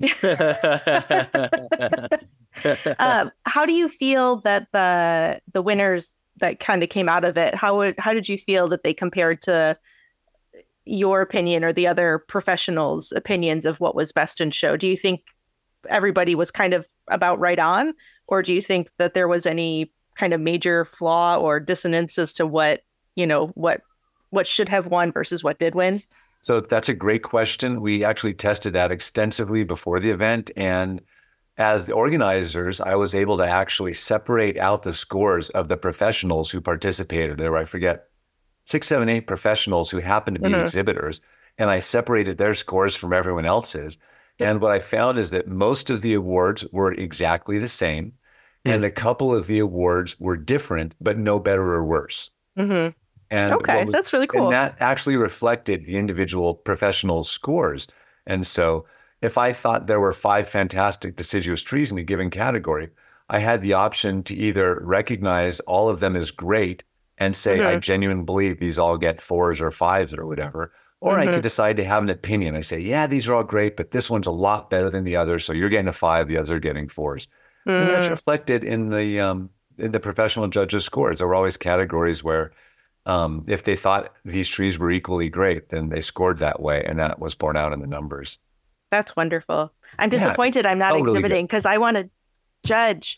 B: uh, how do you feel that the the winners that kind of came out of it, how would, how did you feel that they compared to your opinion or the other professionals' opinions of what was best in show? Do you think everybody was kind of about right on, or do you think that there was any kind of major flaw or dissonance as to what, you know, what what should have won versus what did win?
D: So that's a great question. We actually tested that extensively before the event, and as the organizers, I was able to actually separate out the scores of the professionals who participated. There were, I forget, six, seven, eight professionals who happened to be mm-hmm. exhibitors, and I separated their scores from everyone else's. And what I found is that most of the awards were exactly the same, mm-hmm. and a couple of the awards were different, but no better or worse.
B: Mm-hmm.
D: And
B: okay,
D: was,
B: that's really cool.
D: And that actually reflected the individual professionals' scores. And so if I thought there were five fantastic deciduous trees in a given category, I had the option to either recognize all of them as great and say, mm-hmm. I genuinely believe these all get fours or fives or whatever. Or mm-hmm. I could decide to have an opinion. I say, yeah, these are all great, but this one's a lot better than the others. So you're getting a five, the others are getting fours. Mm-hmm. And that's reflected in the um, in the professional judges' scores. There were always categories where um, if they thought these trees were equally great, then they scored that way. And that was borne out in the numbers.
B: That's wonderful. I'm disappointed yeah, I'm not oh, exhibiting because really I want to judge.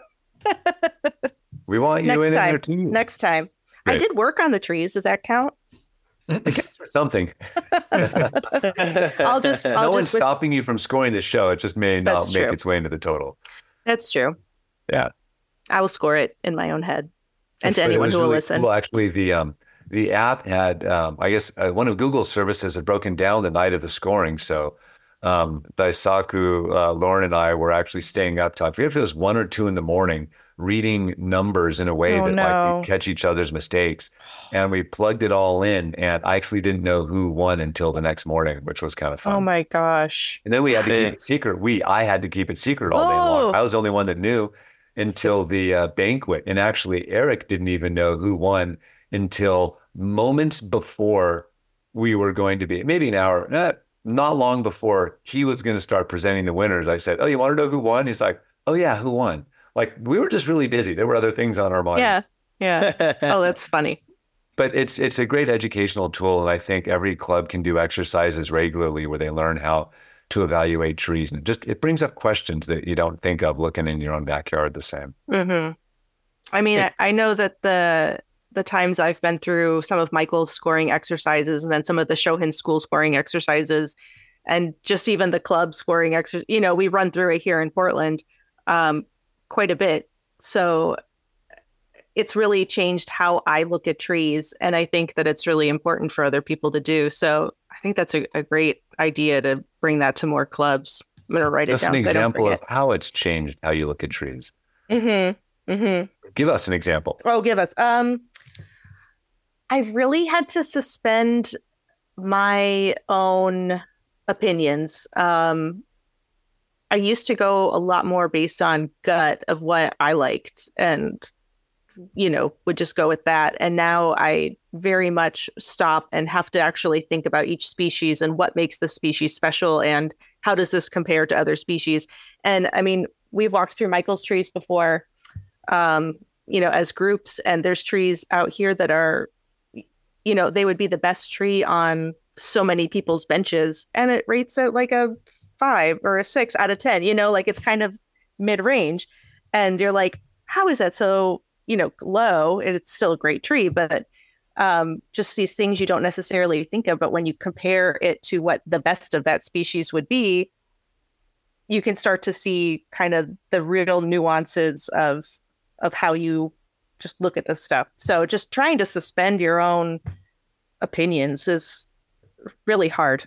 D: We want you
B: Next
D: in
B: time.
D: your team.
B: Next time. Great. I did work on the trees. Does that count?
D: It counts for something.
B: I'll just. I'll
D: no
B: just
D: one's with... stopping you from scoring the show. It just may not
B: That's
D: make
B: true.
D: its way into the total.
B: That's true.
D: Yeah.
B: I will score it in my own head, and to but anyone who will
D: really
B: listen.
D: Well, actually, the um, the app had, um, I guess, uh, one of Google's services had broken down the night of the scoring. So um, Daisaku, uh, Lauren, and I were actually staying up till I forget if it was one or two in the morning, reading numbers in a way
B: oh,
D: that
B: no.
D: like we catch each other's mistakes. And we plugged it all in, and I actually didn't know who won until the next morning, which was kind of fun.
B: Oh my gosh.
D: And then we had to keep it secret. We, I had to keep it secret all day
B: oh.
D: long. I was the only one that knew until the uh, banquet. And actually Eric didn't even know who won until moments before we were going to be, maybe an hour, eh, not long before he was going to start presenting the winners. I said, oh, you want to know who won? He's like, oh yeah, who won? Like, we were just really busy. There were other things on our mind.
B: Yeah. Yeah. Oh, that's funny.
D: But it's it's a great educational tool. And I think every club can do exercises regularly where they learn how to evaluate trees. And it just, it brings up questions that you don't think of looking in your own backyard the same.
B: Mm-hmm. I mean, it, I, I know that the the times I've been through some of Michael's scoring exercises and then some of the Shohin school scoring exercises and just even the club scoring exercise, you know, we run through it here in Portland um, quite a bit. So it's really changed how I look at trees. And I think that it's really important for other people to do. So I think that's a, a great idea to bring that to more clubs. I'm going to write it
D: Just
B: down.
D: Just an
B: so
D: example of how it's changed how you look at trees.
B: Mm-hmm. Mm-hmm.
D: Give us an example.
B: Oh, give us. Um, I've really had to suspend my own opinions. Um, I used to go a lot more based on gut of what I liked and, you know, would just go with that. And now I very much stop and have to actually think about each species and what makes the species special and how does this compare to other species. And I mean, we've walked through Michael's trees before, um, you know, as groups, and there's trees out here that are, you know, they would be the best tree on so many people's benches, and it rates at like a five or a six out of ten, you know, like it's kind of mid-range. And you're like, how is that so, you know, low? It's still a great tree, but um, just these things you don't necessarily think of. But when you compare it to what the best of that species would be, you can start to see kind of the real nuances of of how you just look at this stuff. So just trying to suspend your own opinions is really hard.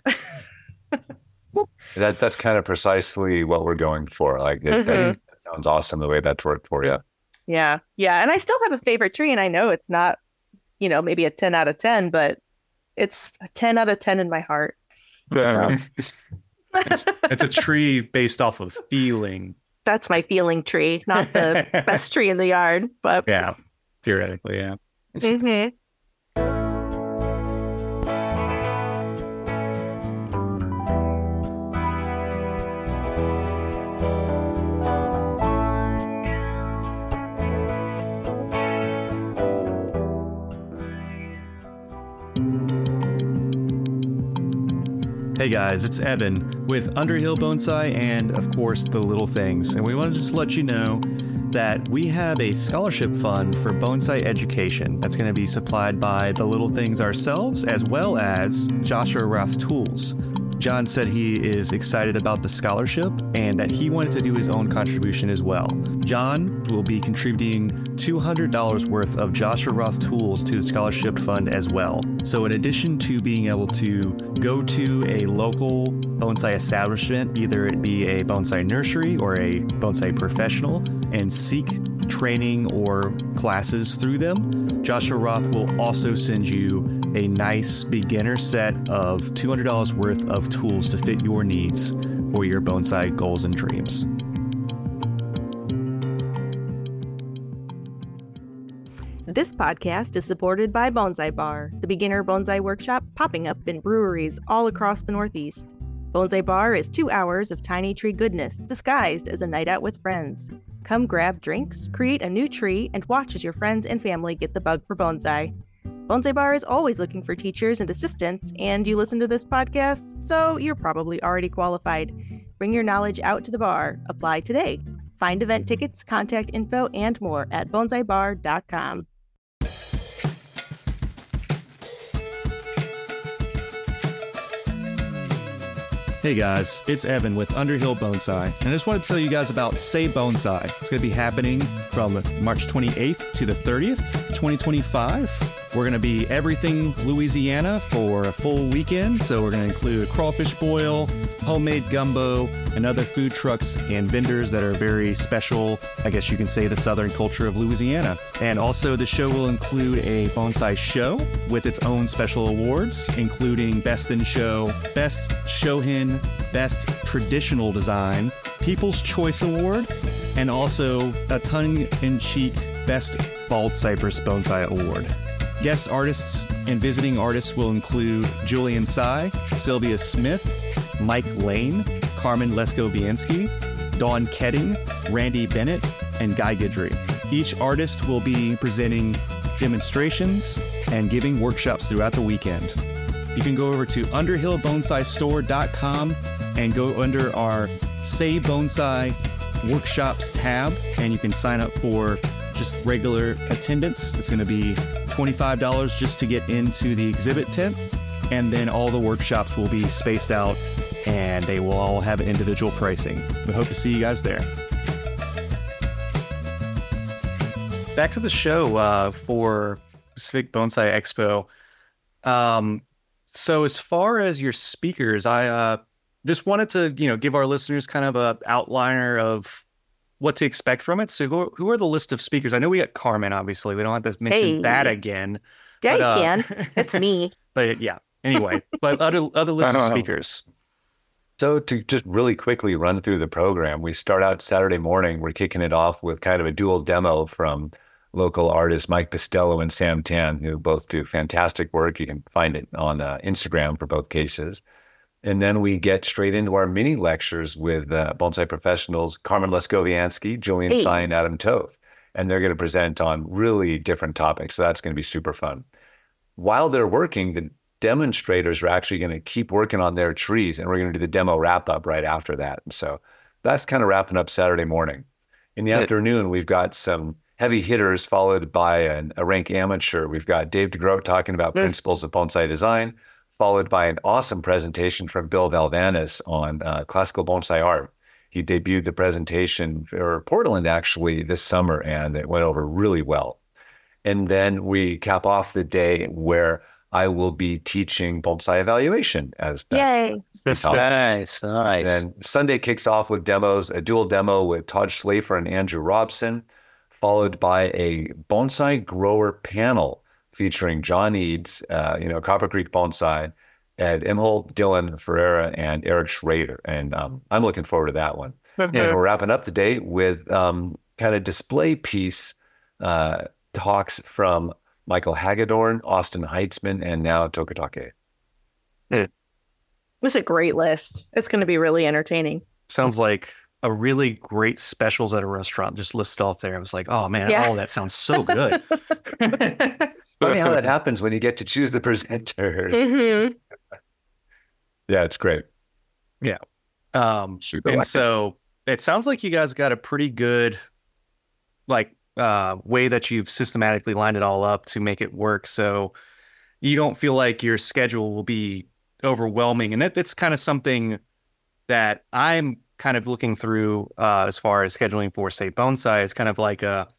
D: that that's kind of precisely what we're going for. Like it, mm-hmm. that, is, that sounds awesome the way that's worked for you.
B: Yeah. Yeah. And I still have a favorite tree, and I know it's not, you know, maybe a ten out of ten, but it's a ten out of ten in my heart. So.
A: it's, it's a tree based off of feeling.
B: That's my feeling tree, not the best tree in the yard, but
A: yeah, theoretically, yeah.
B: Mm-hmm.
A: Hey guys, it's Evan with Underhill Bonsai and, of course, The Little Things. And we want to just let you know that we have a scholarship fund for bonsai education that's going to be supplied by The Little Things ourselves, as well as Joshua Roth Tools. John said he is excited about the scholarship and that he wanted to do his own contribution as well. John will be contributing two hundred dollars worth of Joshua Roth tools to the scholarship fund as well. So in addition to being able to go to a local bonsai establishment, either it be a bonsai nursery or a bonsai professional, and seek training or classes through them, Joshua Roth will also send you a nice beginner set of two hundred dollars worth of tools to fit your needs for your bonsai goals and dreams.
B: This podcast is supported by Bonsai Bar, the beginner bonsai workshop popping up in breweries all across the Northeast. Bonsai Bar is two hours of tiny tree goodness disguised as a night out with friends. Come grab drinks, create a new tree, and watch as your friends and family get the bug for bonsai. Bonsai Bar is always looking for teachers and assistants, and you listen to this podcast, so you're probably already qualified. Bring your knowledge out to the bar. Apply today. Find event tickets, contact info, and more at bonsai bar dot com.
A: Hey guys, it's Evan with Underhill Bonsai, and I just want to tell you guys about Say Bonsai. It's going to be happening from March twenty-eighth to the thirtieth, twenty twenty-five. We're going to be everything Louisiana for a full weekend, so we're going to include a crawfish boil, homemade gumbo, and other food trucks and vendors that are very special, I guess you can say, the southern culture of Louisiana. And also the show will include a bonsai show with its own special awards, including Best in Show, Best Shohin, Best Traditional Design, People's Choice Award, and also a tongue-in-cheek Best Bald Cypress Bonsai Award. Guest artists and visiting artists will include Julian Tsai, Sylvia Smith, Mike Lane, Carmen Lesko-Biensky, Dawn Ketting, Randy Bennett, and Guy Guidry. Each artist will be presenting demonstrations and giving workshops throughout the weekend. You can go over to underhill bonsai store dot com and go under our Say Bonsai Workshops tab, and you can sign up for just regular attendance. It's going to be twenty-five dollars just to get into the exhibit tent, and then all the workshops will be spaced out and they will all have individual pricing. We hope to see you guys there. Back to the show uh, for Pacific Bonsai Expo. Um, so as far as your speakers, I uh, just wanted to, you know, give our listeners kind of a outliner of what to expect from it. So who, who are the list of speakers? I know we got Carmen, obviously. We don't have to mention
B: Hey.
A: that again.
B: Yeah,
A: But,
B: you
A: uh,
B: can. It's me.
A: But yeah, anyway, but other other list of
D: I don't know.
A: speakers.
D: So to just really quickly run through the program, we start out Saturday morning. We're kicking it off with kind of a dual demo from local artists Mike Pistello and Sam Tan, who both do fantastic work. You can find it on uh, Instagram for both cases. And then we get straight into our mini lectures with uh, bonsai professionals Carmen Lesko-Biensky, Julian
B: Hey.
D: Tsai, and Adam Toth. And they're going to present on really different topics. So that's going to be super fun. While they're working, the demonstrators are actually going to keep working on their trees, and we're going to do the demo wrap up right after that. And so that's kind of wrapping up Saturday morning. In the
C: Good.
D: afternoon, we've got some heavy hitters followed by an, a rank amateur. We've got Dave DeGroat talking about
A: Good.
D: principles of bonsai design, followed by an awesome presentation from Bill Valvanis on uh, classical bonsai art. He debuted the presentation for Portland actually this summer, and it went over really well. And then we cap off the day where I will be teaching bonsai evaluation as that.
B: Yay.
D: topic.
C: Nice, nice.
D: Then Sunday kicks off with demos, a dual demo with Todd Schlafer and Andrew Robson, followed by a bonsai grower panel featuring John Eads, uh, you know, Copper Creek Bonsai, Ed Imholt, Dylan Ferreira, and Eric Schrader. And um, I'm looking forward to that one. And we're wrapping up the day with um, kind of display piece uh, talks from Michael Hagedorn, Austin Heitzman, and now Tokatake.
B: It's a great list. It's going to be really entertaining.
A: Sounds like a really great specials at a restaurant just listed off there. I was like, oh man,
B: Yeah.
A: all that sounds so good.
D: It's funny how that happens when you get to choose the presenter.
B: Mm-hmm.
D: Yeah, it's great.
A: Um, and so it sounds like you guys got a pretty good, like, uh, way that you've systematically lined it all up to make it work. So you don't feel like your schedule will be overwhelming. And that, that's kind of something that I'm kind of looking through uh, as far as scheduling for, say, Bonsai is kind of like a,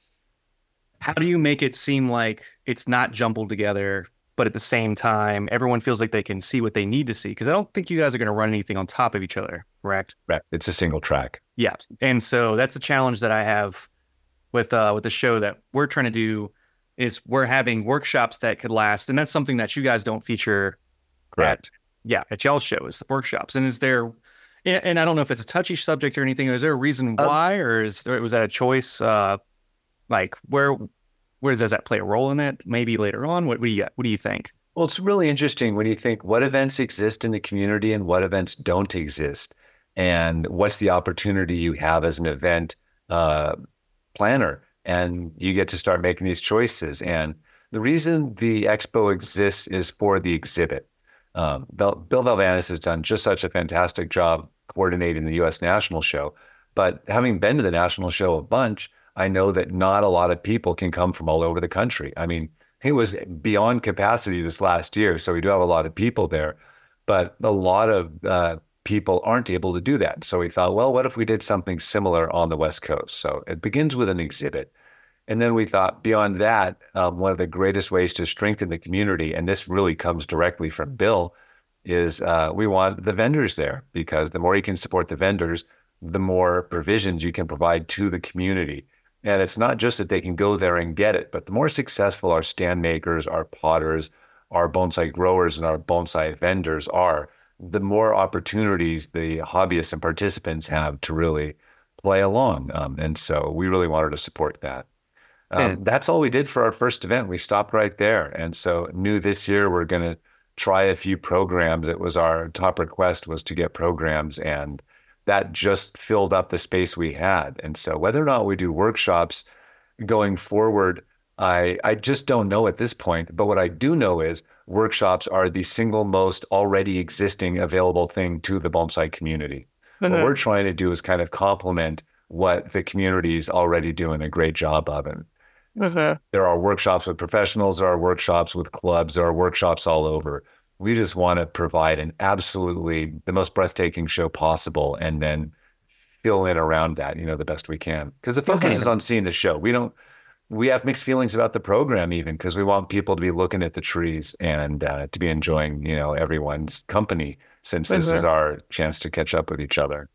A: how do you make it seem like it's not jumbled together, but at the same time, everyone feels like they can see what they need to see? Because I don't think you guys are going to run anything on top of each other, correct?
D: Right. It's a single track.
A: Yeah. And so that's a challenge that I have with uh, with the show that we're trying to do is we're having workshops that could last. And that's something that you guys don't feature.
D: Correct.
A: At, yeah. At y'all's show is the workshops. And is there, and and I don't know if it's a touchy subject or anything. Is there a reason why, or is there, was that a choice? Uh, like where, where does that play a role in that? Maybe later on. What, what do you What do you think?
D: Well, it's really interesting when you think what events exist in the community and what events don't exist, and what's the opportunity you have as an event uh, planner, and you get to start making these choices. And the reason the expo exists is for the exhibit. Um, Bill, Bill Valvanis has done just such a fantastic job coordinating the U S National Show, but having been to the National Show a bunch, I know that not a lot of people can come from all over the country. I mean, it was beyond capacity this last year, so we do have a lot of people there, but a lot of uh, people aren't able to do that. So we thought, well, what if we did something similar on the West Coast? So it begins with an exhibit. And then we thought beyond that, um, one of the greatest ways to strengthen the community, and this really comes directly from Bill, is uh, we want the vendors there, because the more you can support the vendors, the more provisions you can provide to the community. And it's not just that they can go there and get it, but the more successful our stand makers, our potters, our bonsai growers, and our bonsai vendors are, the more opportunities the hobbyists and participants have to really play along. Um, and so we really wanted to support that. Um,
A: And-
D: that's all we did for our first event. We stopped right there. And so new this year, we're going to try a few programs. It was our top request was to get programs, and that just filled up the space we had. And so whether or not we do workshops going forward, I, I just don't know at this point. But what I do know is workshops are the single most already existing available thing to the bonsai community. What we're trying to do is kind of complement what the community is already doing a great job of. And there are workshops with professionals, there are workshops with clubs, there are workshops all over. We just want to provide an absolutely the most breathtaking show possible, and then fill in around that, you know, the best we can. Because the focus
A: Okay.
D: is on seeing the show. We don't, we have mixed feelings about the program even, because we want people to be looking at the trees and uh, to be enjoying, you know, everyone's company, since this is our chance to catch up with each other.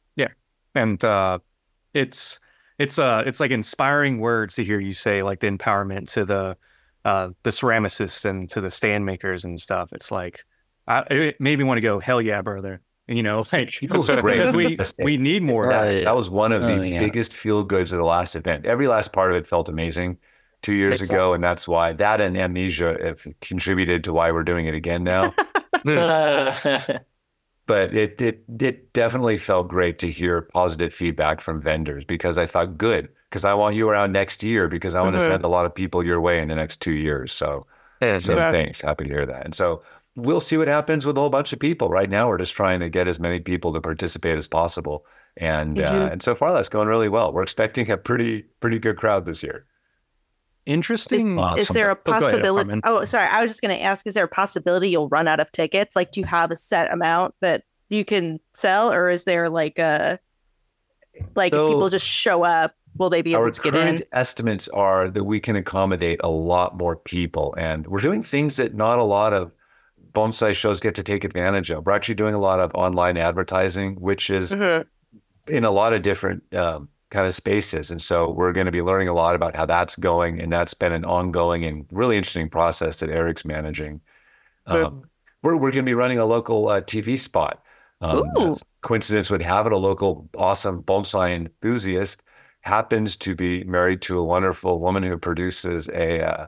A: And uh, it's it's uh it's like inspiring words to hear you say, like the empowerment to the uh, the ceramicists and to the stand makers and stuff. It's like I, it made me want to go, hell yeah, brother. You know, like
D: It was great.
A: because we we need more.
D: That,
C: Right.
D: that was one of the
C: Oh, yeah.
D: biggest feel goods of the last event. Every last part of it felt amazing two years
C: Six
D: ago, and that's why that and amnesia have contributed to why we're doing it again now. But it it it definitely felt great to hear positive feedback from vendors, because I thought, good, because I want you around next year, because I want to
B: Mhm.
D: send a lot of people your way in the next two years. So, so
B: Yeah.
D: thanks. Happy to hear that. And so we'll see what happens with a whole bunch of people. Right now, we're just trying to get as many people to participate as possible. And uh,
B: Mhm.
D: and so far, that's going really well. We're expecting a pretty pretty good crowd this year.
A: Interesting.
B: Is there a
A: Oh, go ahead,
B: possibility?
A: Carmen.
B: Oh, sorry. I was just going to ask, is there a possibility you'll run out of tickets? Like, do you have a set amount that you can sell, or is there like a, like
D: So-
B: if people just show up, will they be able
D: Our
B: to get in?
D: current estimates are that we can accommodate a lot more people, and we're doing things that not a lot of bonsai shows get to take advantage of. We're actually doing a lot of online advertising, which is
B: Mhm.
D: in a lot of different um, kind of spaces. And so we're going to be learning a lot about how that's going. And that's been an ongoing and really interesting process that Eric's managing. Um, we're we're going to be running a local uh, T V spot. Um, as coincidence would have it, a local awesome bonsai enthusiast happens to be married to a wonderful woman who produces a uh,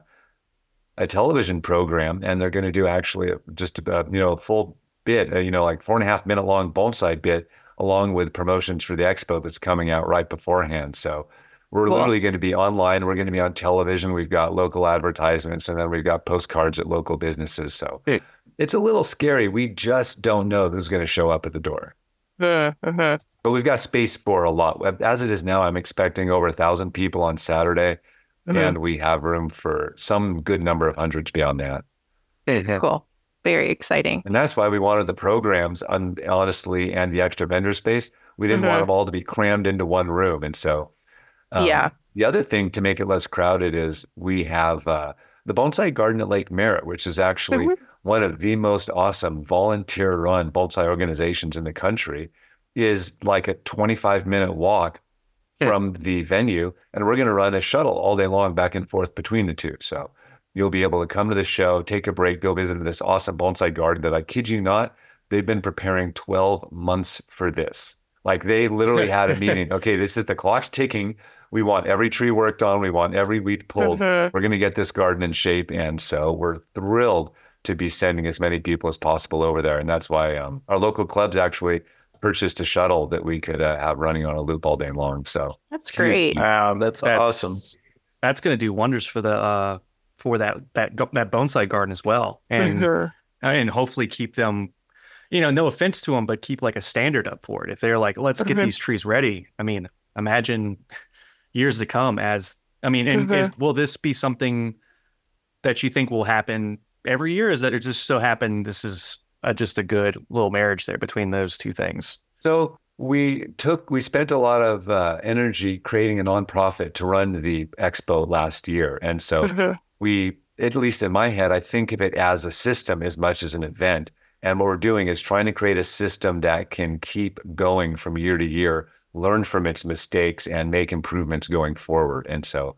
D: a television program, and they're going to do actually just about, you know, a full bit, uh, you know, like four and a half minute long bonsai bit, along with promotions for the expo that's coming out right beforehand. So we're cool. literally going to be online. We're going to be on television. We've got local advertisements, and then we've got postcards at local businesses. So hey. It's a little scary. We just don't know who's going to show up at the door.
B: Uh-huh.
D: But we've got space for a lot. As it is now, I'm expecting over a thousand people on Saturday, uh-huh. and we have room for some good number of hundreds beyond that.
B: Uh-huh. Cool. Very exciting.
D: And that's why we wanted the programs, un- honestly, and the extra vendor space. We didn't uh-huh. want them all to be crammed into one room. And so um, yeah. the other thing to make it less crowded is we have uh, the Bonsai Garden at Lake Merritt, which is actually uh-huh. one of the most awesome volunteer-run bonsai organizations in the country, is like a twenty-five minute walk yeah. from the venue. And we're going to run a shuttle all day long back and forth between the two. So you'll be able to come to the show, take a break, go visit this awesome bonsai garden that, I kid you not, they've been preparing twelve months for this. Like they literally had a meeting. Okay, this is the clock's ticking. We want every tree worked on. We want every weed pulled. We're going to get this garden in shape. And so we're thrilled to be sending as many people as possible over there. And that's why um, our local clubs actually purchased a shuttle that we could uh, have running on a loop all day long. So
B: that's great.
C: Wow, that's, that's awesome.
A: That's going to do wonders for the uh, for that that that bonsai garden as well, and sure. and hopefully keep them, you know, no offense to them, but keep like a standard up for it. If they're like, let's get mm-hmm. these trees ready. I mean, imagine years to come as, I mean, and mm-hmm. is, will this be something that you think will happen every year? Is that it just so happened this is uh, just a good little marriage there between those two things?
D: So we took, we spent a lot of uh, energy creating a nonprofit to run the expo last year. And so mm-hmm. we, at least in my head, I think of it as a system as much as an event. And what we're doing is trying to create a system that can keep going from year to year, learn from its mistakes, and make improvements going forward. And so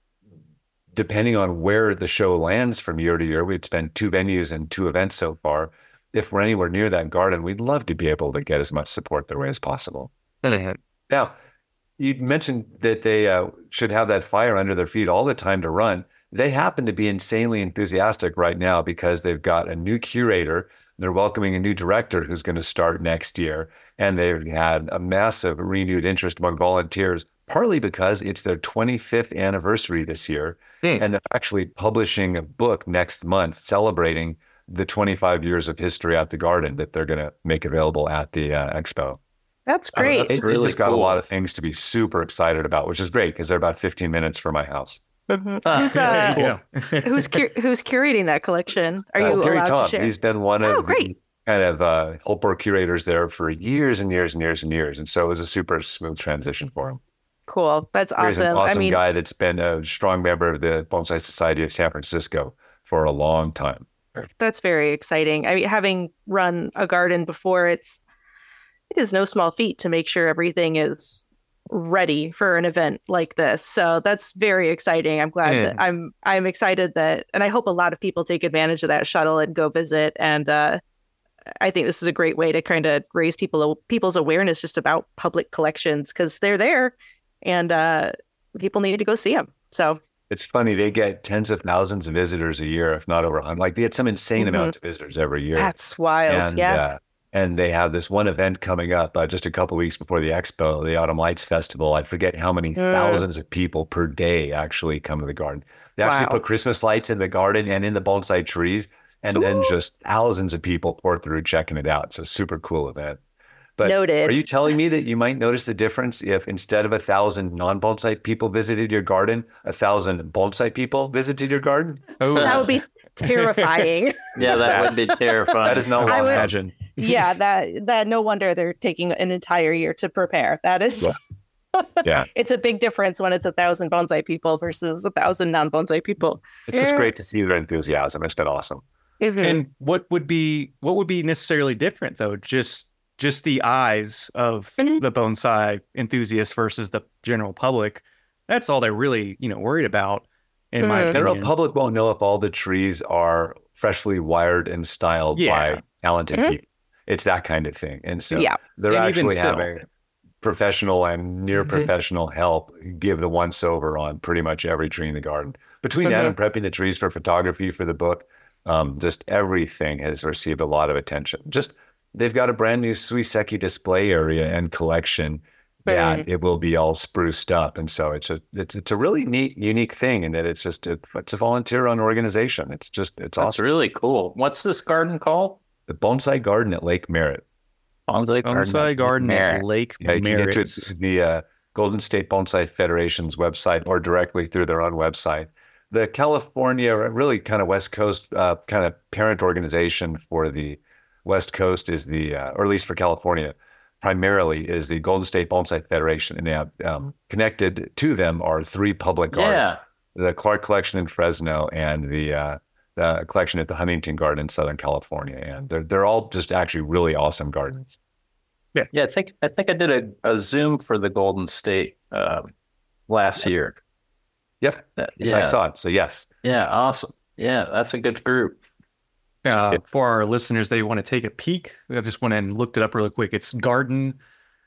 D: depending on where the show lands from year to year, we'd spend two venues and two events so far. If we're anywhere near that garden, we'd love to be able to get as much support their way as possible. Now, you mentioned that they uh, should have that fire under their feet all the time to run. They happen to be insanely enthusiastic right now because they've got a new curator. They're welcoming a new director who's going to start next year. And they've had a massive renewed interest among volunteers, partly because it's their twenty-fifth anniversary this year. Mm. And they're actually publishing a book next month celebrating the twenty-five years of history at the garden that they're going to make available at the uh, expo.
B: That's great.
D: Uh, that's really just got cool. a lot of things to be super excited about, which is great because they're about fifteen minutes from my house.
B: Mm-hmm. Ah, who's, uh, cool. who's, cur- who's curating that collection? Are you uh,
D: Gary
B: allowed
D: Tom.
B: to share?
D: He's been one of
B: oh,
D: the kind of uh, helper curators there for years and years and years and years. And so it was a super smooth transition for him.
B: Cool. That's awesome.
D: He's an awesome
B: I mean,
D: guy that's been a strong member of the Bonsai Society of San Francisco for a long time.
B: That's very exciting. I mean, having run a garden before, it's it is no small feat to make sure everything is ready for an event like this. So that's very exciting. I'm glad yeah. that I'm I'm excited that, and I hope a lot of people take advantage of that shuttle and go visit. And uh, I think this is a great way to kind of raise people people's awareness just about public collections because they're there, and uh, people need to go see them. So.
D: It's funny, they get tens of thousands of visitors a year, if not over one hundred. Like they get some insane mm-hmm. amount of visitors every year.
B: That's wild,
D: and,
B: yeah.
D: Uh, and they have this one event coming up uh, just a couple of weeks before the expo, the Autumn Lights Festival. I forget how many mm. thousands of people per day actually come to the garden. They actually wow. put Christmas lights in the garden and in the bonsai trees, and Ooh. then just thousands of people pour through checking it out. So super cool event. But
B: Noted.
D: Are you telling me that you might notice the difference if instead of a thousand non-bonsai people visited your garden, a thousand bonsai people visited your garden?
B: Oh, that would be terrifying.
C: Yeah, that would be terrifying.
D: That is not what I
A: would imagine.
B: Yeah, that that no wonder they're taking an entire year to prepare. That is,
D: yeah. yeah.
B: It's a big difference when it's a thousand bonsai people versus a thousand non-bonsai people.
D: It's yeah. just great to see their enthusiasm. It's been awesome.
A: Mm-hmm. And what would be what would be necessarily different though? Just just the eyes of the bonsai enthusiasts versus the general public, that's all they're really, you know, worried about, in my
B: Mm.
A: opinion.
D: General public won't know if all the trees are freshly wired and styled
A: Yeah.
D: by talented
B: Mhm.
D: people. It's that kind of thing. And so
B: Yeah.
D: they're
A: And even
D: actually
A: still.
D: having professional and near professional help give the once over on pretty much every tree in the garden. Between that
B: Mhm.
D: and prepping the trees for photography for the book, um, just everything has received a lot of attention. Just they've got a brand new Suiseki display area and collection that
B: Mm.
D: it will be all spruced up. And so it's a it's it's a really neat, unique thing in that it's just a, it's a volunteer-run organization. It's just it's
C: That's
D: awesome.
C: really cool. What's this garden called?
D: The Bonsai Garden at Lake Merritt.
C: Bonsai
A: Bonsai Garden at
C: Merritt.
A: Lake
D: Yeah, you can
A: Merritt.
D: get to the uh, Golden State Bonsai Federation's website or directly through their own website. The California, really kind of West Coast uh, kind of parent organization for the West Coast is the, uh, or at least for California, primarily is the Golden State Bonsai Federation. And they have, um, connected to them are three public gardens.
C: Yeah.
D: The Clark Collection in Fresno and the uh, the collection at the Huntington Garden in Southern California. And they're, they're all just actually really awesome gardens.
C: Yeah, I think I think I did a, a Zoom for the Golden State uh, last year.
D: Yep.
C: That-
D: Yes,
C: yeah,
D: I saw it. So yes.
C: yeah, awesome. Yeah, that's a good group.
A: Uh,
D: Yeah.
A: For our listeners, they want to take a peek. I just went and looked it up really quick. It's garden,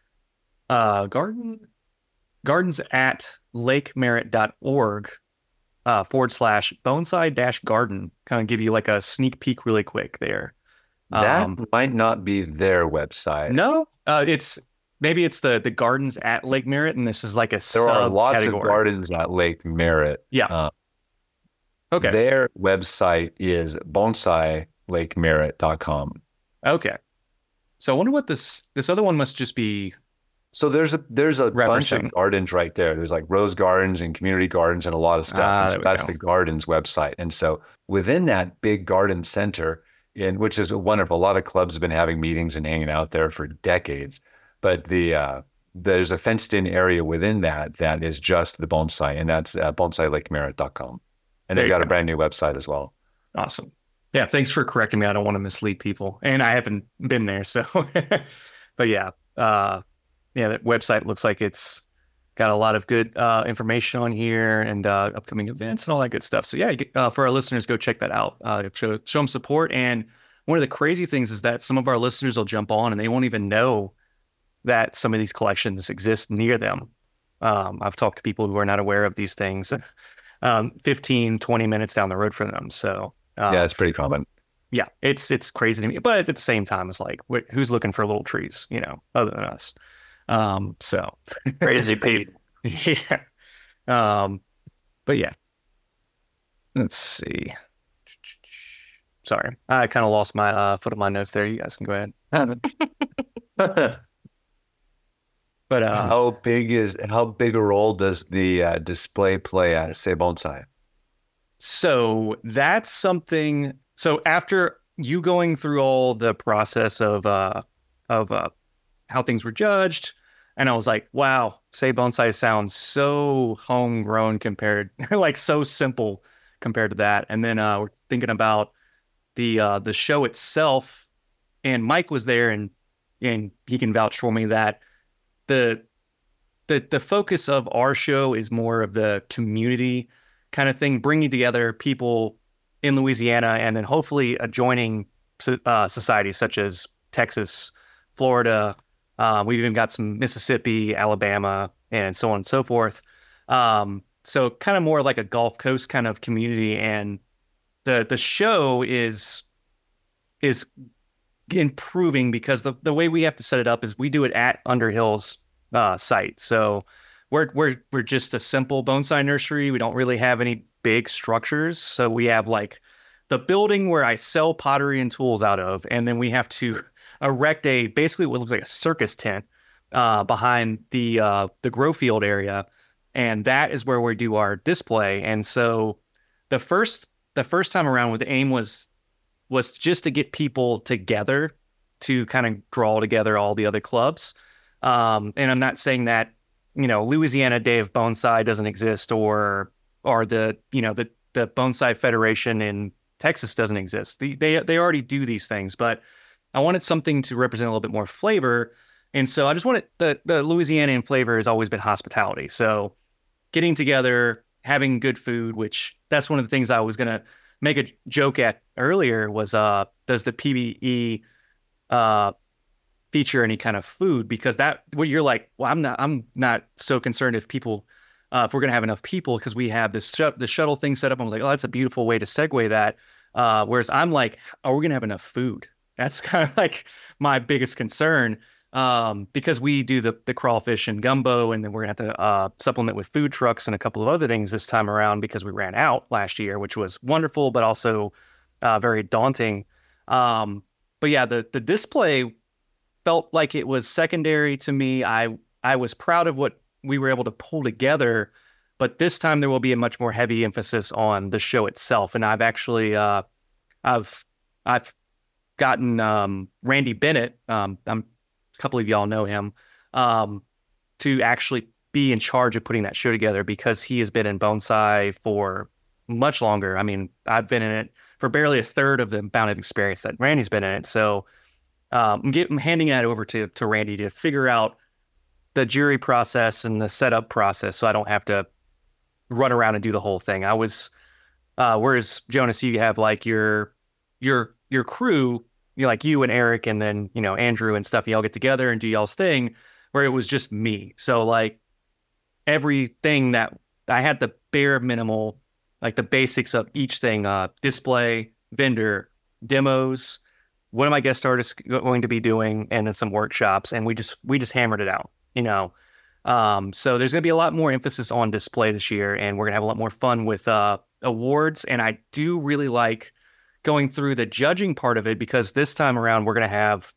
A: uh, garden, gardens at lakemerritt.org uh, forward slash bonsai dash garden. Kind of give you like a sneak peek really quick there.
D: That
A: Um,
D: might not be their website.
A: No, uh, it's maybe it's the the gardens at Lake Merritt, and this is like a
D: There are lots of
A: subcategory.
D: gardens at Lake Merritt.
A: Yeah.
D: Uh,
A: Okay.
D: Their website is bonsai lake merritt dot com.
A: Okay. So I wonder what this this other one must just be.
D: So there's a there's a bunch
A: Referencing.
D: of gardens right there. There's like rose gardens and community gardens and a lot of stuff.
A: Ah,
D: And so
A: there we
D: that's
A: go.
D: the gardens website. And so within that big garden center, in which is wonderful, a lot of clubs have been having meetings and hanging out there for decades. But the uh, there's a fenced in area within that that is just the bonsai, and that's uh, bonsai lake merritt dot com. And
A: There
D: they've
A: you
D: got a
A: go.
D: brand new website as well.
A: Awesome. Yeah, thanks for correcting me. I don't want to mislead people, and I haven't been there, so. But yeah, uh, yeah, that website looks like it's got a lot of good uh, information on here and uh, upcoming events and all that good stuff. So yeah, you get- uh, for our listeners, go check that out. Uh, show show them support. And one of the crazy things is that some of our listeners will jump on and they won't even know that some of these collections exist near them. Um, I've talked to people who are not aware of these things. Um, fifteen, twenty minutes down the road from them. So uh,
D: Yeah, it's pretty common.
A: yeah, it's it's crazy to me. But at the same time, it's like, wh- who's looking for little trees, you know, other than us? Um, so
C: Crazy people.
A: yeah. Um, but yeah. Let's see. Sorry, I kind of lost my uh, foot of my notes there. You guys can go ahead. But uh,
D: How big is how big a role does the uh, display play at Say Bonsai?
A: So that's something. So after you going through all the process of uh of uh how things were judged, and I was like, wow, Say Bonsai sounds so homegrown compared, like so simple compared to that. And then uh we're thinking about the uh the show itself, and Mike was there, and and he can vouch for me that the the the focus of our show is more of the community kind of thing, bringing together people in Louisiana and then hopefully adjoining uh, societies such as Texas, Florida. Uh, we've even got some Mississippi, Alabama, and so on and so forth. Um, so kind of more like a Gulf Coast kind of community. And the the show is is improving because the, the way we have to set it up is we do it at Underhill's uh, site. So we're we're we're just a simple bonsai nursery. We don't really have any big structures. So we have like the building where I sell pottery and tools out of, and then we have to erect a basically what looks like a circus tent uh, behind the uh, the grow field area, and that is where we do our display. And so the first the first time around, what the aim was was just to get people together to kind of draw together all the other clubs. Um, and I'm not saying that, you know, Louisiana Day of Bonsai doesn't exist, or or the, you know, the the Bonsai Federation in Texas doesn't exist. The, they they already do these things, but I wanted something to represent a little bit more flavor. And so I just wanted the, the Louisianian flavor has always been hospitality. So getting together, having good food, which that's one of the things I was going to make a joke at earlier was, uh, does the P B E uh, feature any kind of food? Because that, what you're like, well, I'm not, I'm not so concerned if people, uh, if we're going to have enough people, because we have this, sh- the shuttle thing set up. I was like, oh, that's a beautiful way to segue that. Uh, whereas I'm like, are we going to have enough food? That's kind of like my biggest concern. Um, because we do the the crawfish and gumbo, and then we're gonna have to uh, supplement with food trucks and a couple of other things this time around because we ran out last year, which was wonderful, but also uh, very daunting. Um, but yeah, the the display felt like it was secondary to me. I I was proud of what we were able to pull together, but this time there will be a much more heavy emphasis on the show itself. And I've actually uh, I've I've gotten um, Randy Bennett. Um, I'm a couple of y'all know him, um, to actually be in charge of putting that show together because he has been in bonsai for much longer. I mean, I've been in it for barely a third of the amount of experience that Randy's been in it. So um, I'm, get, I'm handing that over to, to Randy to figure out the jury process and the setup process so I don't have to run around and do the whole thing. I was, uh, whereas Jonas, you have like your, your, your crew, you know, like you and Eric and then, you know, Andrew and stuff, y'all get together and do y'all's thing, where it was just me. So like everything that I had the bare minimal, like the basics of each thing, uh, display, vendor, demos, what are my guest artists going to be doing, and then some workshops. And we just, we just hammered it out, you know? Um, so there's going to be a lot more emphasis on display this year, and we're gonna have a lot more fun with, uh, awards. And I do really like going through the judging part of it, because this time around we're going to have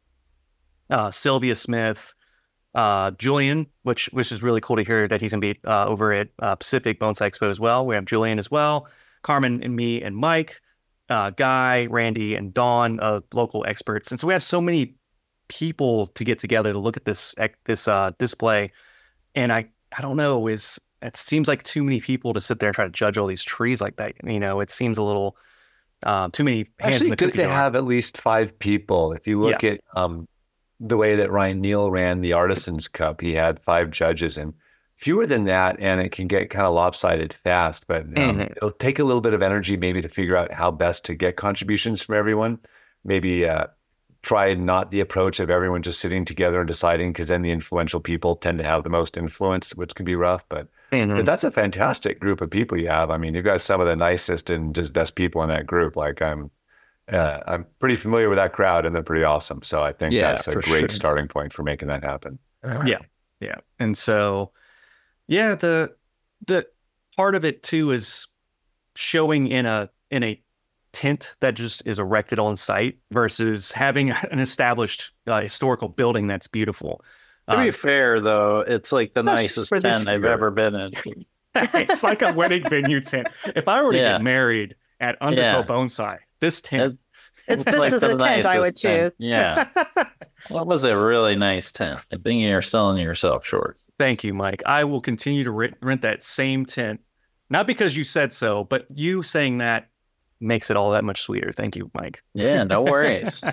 A: uh, Sylvia Smith, uh, Julian, which which is really cool to hear that he's going to be uh, over at uh, Pacific Bonsai Expo as well. We have Julian as well, Carmen and me and Mike, uh, Guy, Randy, and Dawn, uh, local experts. And so we have so many people to get together to look at this this uh, display. And I, I don't know, is it seems like too many people to sit there and try to judge all these trees like that. You know, it seems a little... Um, too many hands
D: Actually,
A: in the
D: good
A: cookie
D: to
A: jar.
D: have at least five people. If you look
A: Yeah.
D: at um, the way that Ryan Neal ran the Artisans Cup, he had five judges, and fewer than that, and it can get kind of lopsided fast. But um,
A: Mhm.
D: it'll take a little bit of energy maybe to figure out how best to get contributions from everyone. Maybe uh, try not the approach of everyone just sitting together and deciding, because then the influential people tend to have the most influence, which can be rough. But
A: Mhm.
D: But that's a fantastic group of people you have. I mean, you've got some of the nicest and just best people in that group. Like I'm, uh, I'm pretty familiar with that crowd, and they're pretty awesome. So I think
C: Yeah,
D: that's a
C: for
D: great
C: sure.
D: starting point for making that happen.
A: Yeah. Yeah. And so, yeah, the the part of it too is showing in a in a tent that just is erected on site versus having an established uh, historical building that's beautiful.
C: To be
A: Uh,
C: fair, though, it's like the
A: That's
C: nicest
A: for this
C: tent I've
D: year.
C: ever been in.
A: it's like a wedding venue tent. If I were to
C: Yeah.
A: get married at Underco
C: Yeah.
A: Bonsai, this tent,
B: If
C: It's
B: this
C: like
B: is
C: the
B: a tent I would
C: nicest tent.
B: choose.
C: Yeah. What was a really nice tent? I think you're selling yourself short.
A: thank you, Mike. I will continue to rent, rent that same tent, not because you said so, but you saying that makes it all that much sweeter. Thank you, Mike.
C: Yeah, no worries.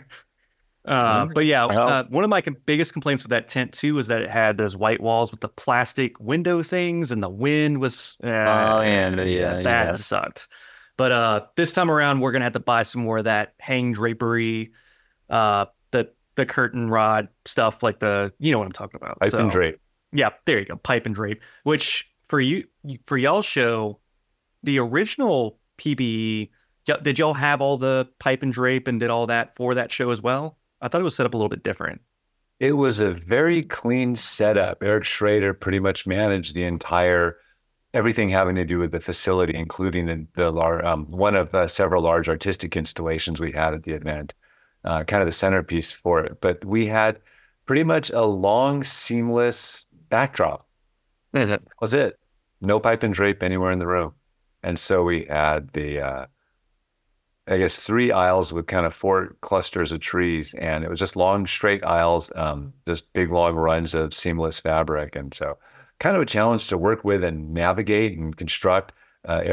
A: Uh, but yeah,
D: Well-
A: uh, one of my com- biggest complaints with that tent too was that it had those white walls with the plastic window things, and the wind was. Uh,
C: Oh, yeah, yeah,
A: that
C: yeah.
A: sucked. But uh, this time around, we're gonna have to buy some more of that hang drapery, uh, the the curtain rod stuff, like the you know what I'm talking about.
D: Pipe
A: So,
D: and drape.
A: yeah, there you go, pipe and drape. Which for you for y'all show, the original P B E, y- did y'all have all the pipe and drape and did all that for that show as well? I thought it was set up a little bit different.
D: It was a very clean setup. Eric Schrader pretty much managed the entire, everything having to do with the facility, including the, the lar- um, one of uh, several large artistic installations we had at the event, uh, kind of the centerpiece for it. But we had pretty much a long, seamless backdrop. That was it. No pipe and drape anywhere in the room. And so we had the, uh, I guess, three aisles with kind of four clusters of trees. And it was just long, straight aisles, um, just big, long runs of seamless fabric. And so kind of a challenge to work with and navigate and construct. Uh, Eric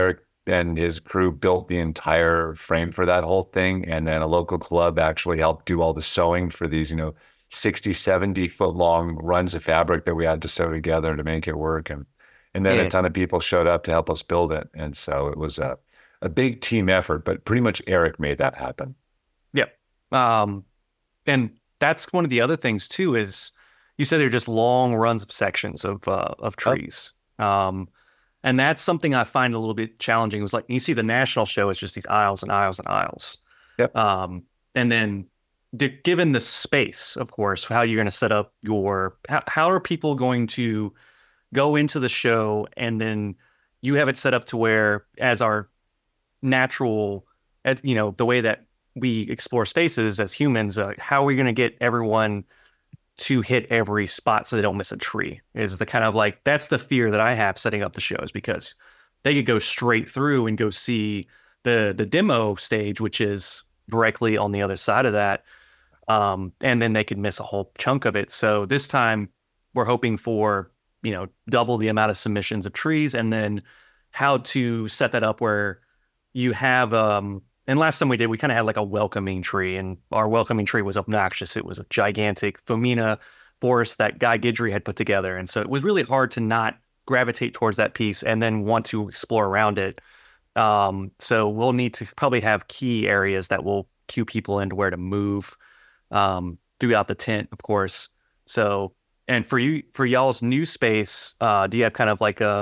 D: then his crew built the entire frame for that whole thing. And then a local club actually helped do all the sewing for these, you know, sixty, seventy foot long runs of fabric that we had to sew together to make it work. And, and then
A: Yeah.
D: a ton of people showed up to help us build it. And so it was a, a big team effort, but pretty much Eric made that happen.
A: Yep. Um, and that's one of the other things too, is you said they're just long runs of sections of, uh, of trees. Um, and that's something I find a little bit challenging. It was like, you see the national show is just these aisles and aisles and aisles.
D: Yep.
A: Um, and then d- given the space, of course, how you're going to set up your, how, how are people going to go into the show, and then you have it set up to where, as our natural, at, you know, the way that we explore spaces as humans, uh, how are we going to get everyone to hit every spot so they don't miss a tree? Is the kind of like, that's the fear that I have setting up the shows, because they could go straight through and go see the the demo stage, which is directly on the other side of that. Um, and then they could miss a whole chunk of it. So this time we're hoping for, you know, double the amount of submissions of trees, and then how to set that up where you have, um, and last time we did, we kind of had like a welcoming tree, and our welcoming tree was obnoxious. It was a gigantic Fomina forest that Guy Guidry had put together. And so it was really hard to not gravitate towards that piece and then want to explore around it. Um, so we'll need to probably have key areas that will cue people into where to move um, throughout the tent, of course. So, and for you, for y'all's new space, uh, do you have kind of like a,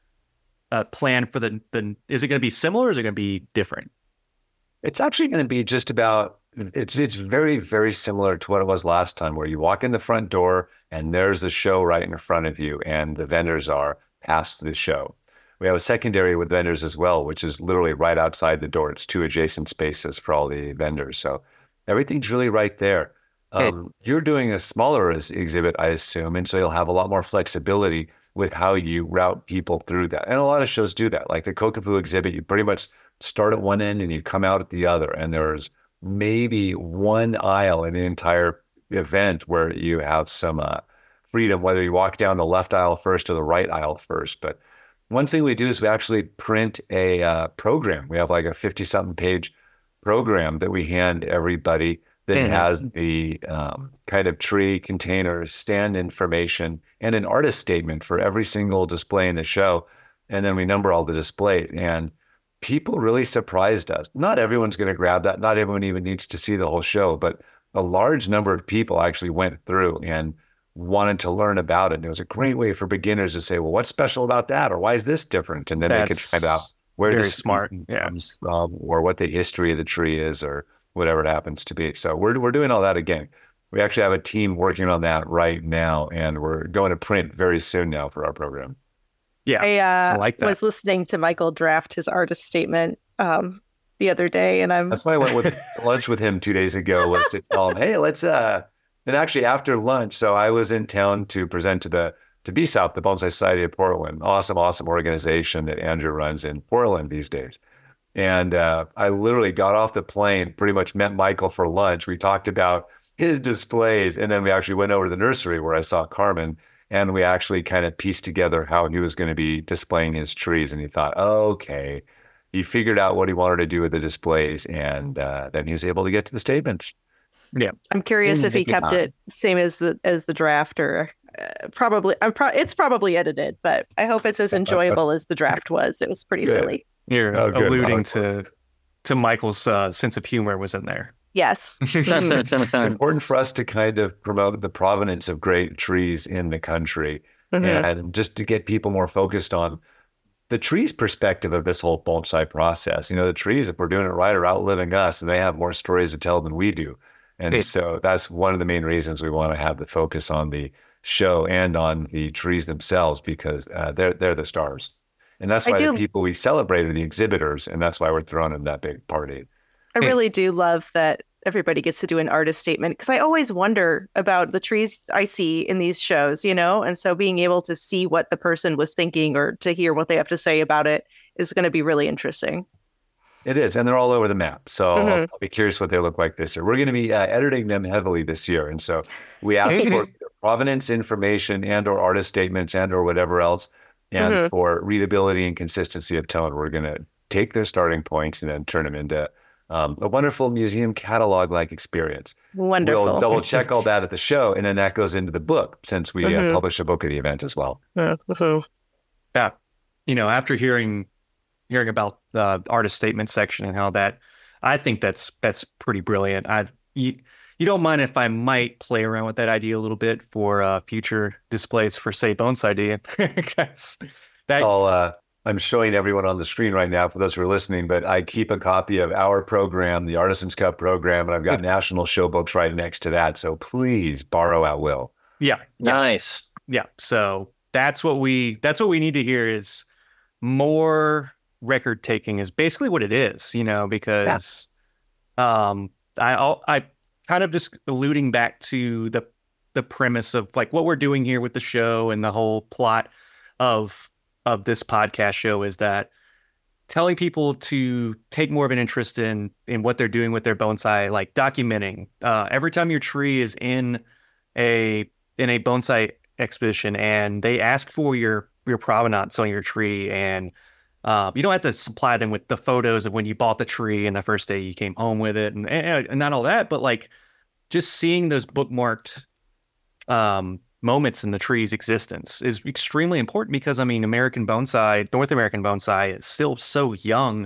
A: a plan for the, the, is it going to be similar or is it going to be different?
D: It's actually going to be just about, it's it's very, very similar to what it was last time, where you walk in the front door and there's the show right in front of you, and the vendors are past the show. We have a secondary with vendors as well, which is literally right outside the door. It's two adjacent spaces for all the vendors. So everything's really right there. Um, you're doing a smaller ex- exhibit, I assume, and so you'll have a lot more flexibility with how you route people through that. And a lot of shows do that. Like the Kokofu exhibit, you pretty much start at one end and you come out at the other. And there's maybe one aisle in the entire event where you have some uh, freedom, whether you walk down the left aisle first or the right aisle first. But one thing we do is we actually print a uh, program. We have like a fifty something page program that we hand everybody that
A: Mhm.
D: has the um, kind of tree, container, stand information, and an artist statement for every single display in the show. And then we number all the displays. And people really surprised us. Not everyone's going to grab that. Not everyone even needs to see the whole show, but a large number of people actually went through and wanted to learn about it. And it was a great way for beginners to say, well, what's special about that? Or why is this different? And then they could
A: That's
D: find out where
A: very
D: this
A: smart. Yeah.
D: comes from, or what the history of the tree is, or whatever it happens to be. So we're we're doing all that again. We actually have a team working on that right now, and we're going to print very soon now for our program.
A: Yeah.
B: I, uh,
A: I like that.
B: was listening to Michael draft his artist statement um, the other day, and I'm
D: That's why I went with lunch with him two days ago, was to tell him, hey, let's uh and actually after lunch, so I was in town to present to the to B S O P, the Bonsai Society of Portland. Awesome, awesome organization that Andrew runs in Portland these days. And uh, I literally got off the plane, pretty much met Michael for lunch. We talked about his displays, and then we actually went over to the nursery where I saw Carmen, and we actually kind of pieced together how he was going to be displaying his trees. And he thought, okay, he figured out what he wanted to do with the displays, and uh, then he was able to get to the statements.
B: I'm curious
D: Mm,
B: if he
D: take your
B: kept
D: time.
B: it same as the as the draft, or uh, probably I'm pro- it's probably edited, but I hope it's as enjoyable as the draft was. It was pretty
D: Good.
B: silly.
A: You're
D: Oh, good.
A: alluding
D: Oh,
A: to to Michael's uh, sense of humor was in there.
B: Yes.
D: It's important for us to kind of promote the provenance of great trees in the country,
B: Mhm.
D: and just to get people more focused on the trees' perspective of this whole bonsai process. You know, the trees, if we're doing it right, are outliving us, and they have more stories to tell than we do. And
A: It-
D: so that's one of the main reasons we want to have the focus on the show and on the trees themselves, because uh, they're they're the stars. And that's
B: I
D: why
B: do-
D: the people we celebrate are the exhibitors, and that's why we're throwing them that big party.
B: I really do love that everybody gets to do an artist statement, because I always wonder about the trees I see in these shows, you know, and so being able to see what the person was thinking or to hear what they have to say about it is going to be really interesting.
D: It is, and they're all over the map. So I'll,
B: Mhm.
D: I'll be curious what they look like this year. We're going to be uh, editing them heavily this year, and so we ask for provenance information and or artist statements and or whatever else, and
B: Mhm.
D: for readability and consistency of tone, we're going to take their starting points and then turn them into um, a wonderful museum catalog-like experience.
B: Wonderful.
D: We'll double check all that at the show, and then that goes into the book since we
B: Mhm.
D: uh, publish a book at the event as well.
B: Mhm.
A: Yeah. You know, after hearing hearing about the artist statement section and how that, I think that's that's pretty brilliant. I you, you don't mind if I might play around with that idea a little bit for uh, future displays for, say, Bonsai Day. Because that
D: I'll, uh, I'm showing everyone on the screen right now for those who are listening, but I keep a copy of our program, the Artisans Cup program, and I've got national show books right next to that. So please borrow at will.
A: yeah, yeah,
C: Nice.
A: yeah. So that's what we that's what we need to hear is more record taking is basically what it is, you know, because um I I'll, I kind of just alluding back to the the premise of like what we're doing here with the show and the whole plot of of this podcast show is that telling people to take more of an interest in in what they're doing with their bonsai, like documenting uh every time your tree is in a in a bonsai exhibition and they ask for your your provenance on your tree, and uh, you don't have to supply them with the photos of when you bought the tree and the first day you came home with it, and, and, and not all that, but like just seeing those bookmarked um, moments in the tree's existence is extremely important because, I mean, American bonsai, North American bonsai is still so young,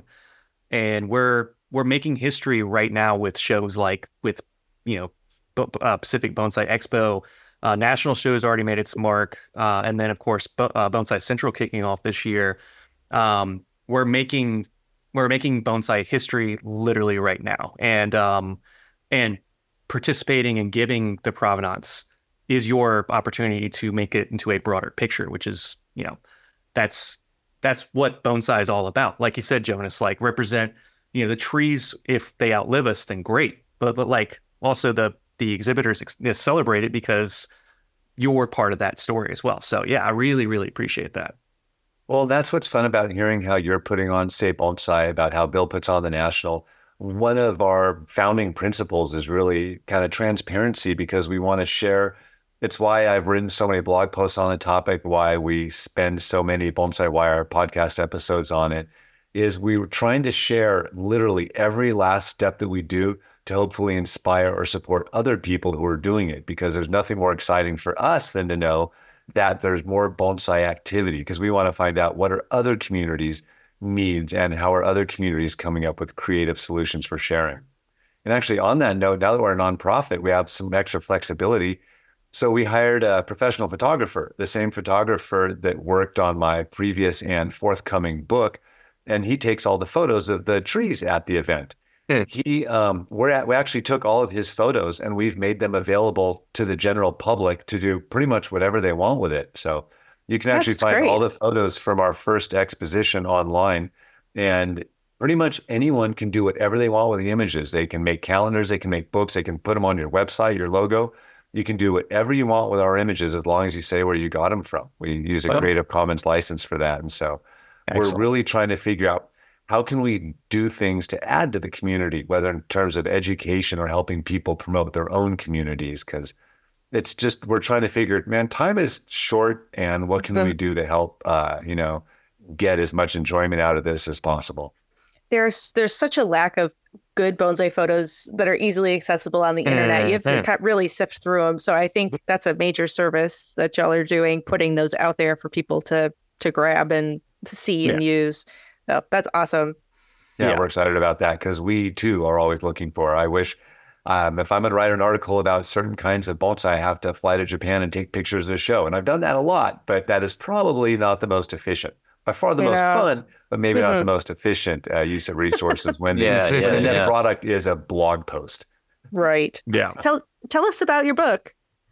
A: and we're we're making history right now with shows like with, you know, B- uh, Pacific Bonsai Expo. Uh, national shows already made its mark, uh, and then of course Bo- uh, Bonsai Central kicking off this year. Um, we're making we're making bonsai history literally right now, and um, and participating and giving the provenance is your opportunity to make it into a broader picture, which is, you know, that's that's what bonsai is all about. Like you said, Jonas, like represent, you know, the trees. If they outlive us, then great, but but like also the the exhibitors ex- celebrate it because you're part of that story as well. So yeah, I really, really appreciate that.
D: Well, that's what's fun about hearing how you're putting on, say, Bonsai, about how Bill puts on the National. One of our founding principles is really kind of transparency because we want to share. It's why I've written so many blog posts on the topic, why we spend so many Bonsai Wire podcast episodes on it, is we were trying to share literally every last step that we do to hopefully inspire or support other people who are doing it, because there's nothing more exciting for us than to know that there's more bonsai activity, because we want to find out what are other communities' needs and how are other communities coming up with creative solutions for sharing. And actually on that note, now that we're a nonprofit, we have some extra flexibility. So we hired a professional photographer, the same photographer that worked on my previous and forthcoming book, and he takes all the photos of the trees at the event. He, um, we're at, we actually took all of his photos and we've made them available to the general public to do pretty much whatever they want with it. So you can actually
B: That's
D: find
B: great.
D: all the photos from our first exposition online, and pretty much anyone can do whatever they want with the images. They can make calendars, they can make books, they can put them on your website, your logo. You can do whatever you want with our images as long as you say where you got them from. We use a
A: Well,
D: Creative Commons license for that. And so
A: excellent.
D: we're really trying to figure out how can we do things to add to the community, whether in terms of education or helping people promote their own communities, because it's just, we're trying to figure, man, time is short, and what can we do to help, uh, you know, get as much enjoyment out of this as possible?
B: There's there's such a lack of good bonsai photos that are easily accessible on the internet. You have to
A: Mhm.
B: cut- really sift through them. So I think that's a major service that y'all are doing, putting those out there for people to to grab and see and use. So that's awesome.
D: Yeah,
A: Yeah.
D: we're excited about that because we too are always looking for. I wish um, if I'm going to write an article about certain kinds of bonsai, I have to fly to Japan and take pictures of the show. And I've done that a lot, but that is probably not the most efficient. By far the
B: You
D: most
B: know.
D: fun, but maybe not
B: Mhm.
D: the most efficient uh, use of resources when
C: Yeah,
D: the,
C: yeah,
D: the net
C: yeah.
D: product is a blog post.
B: Right.
A: Yeah.
B: Tell tell us about your book.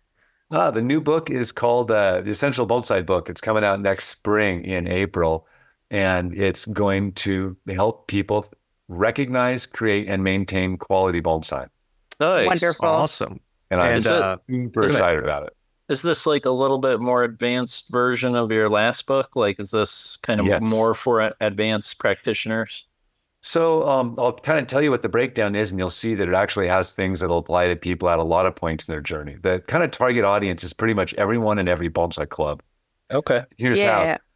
D: Ah, the new book is called uh, The Essential Bonsai Book. It's coming out next spring in April, and it's going to help people recognize, create, and maintain quality bonsai.
C: Nice.
B: Wonderful.
A: Awesome.
D: And I'm
A: And
C: Is it-
A: uh,
D: super
C: is it-
D: excited about it.
C: Is this like a little bit more advanced version of your last book? Like, is this kind of
D: Yes.
C: more for a- advanced practitioners?
D: So um, I'll kind of tell you what the breakdown is, and you'll see that it actually has things that'll apply to people at a lot of points in their journey. The kind of target audience is pretty much everyone in every bonsai club.
C: Okay.
D: Here's
B: Yeah.
D: how.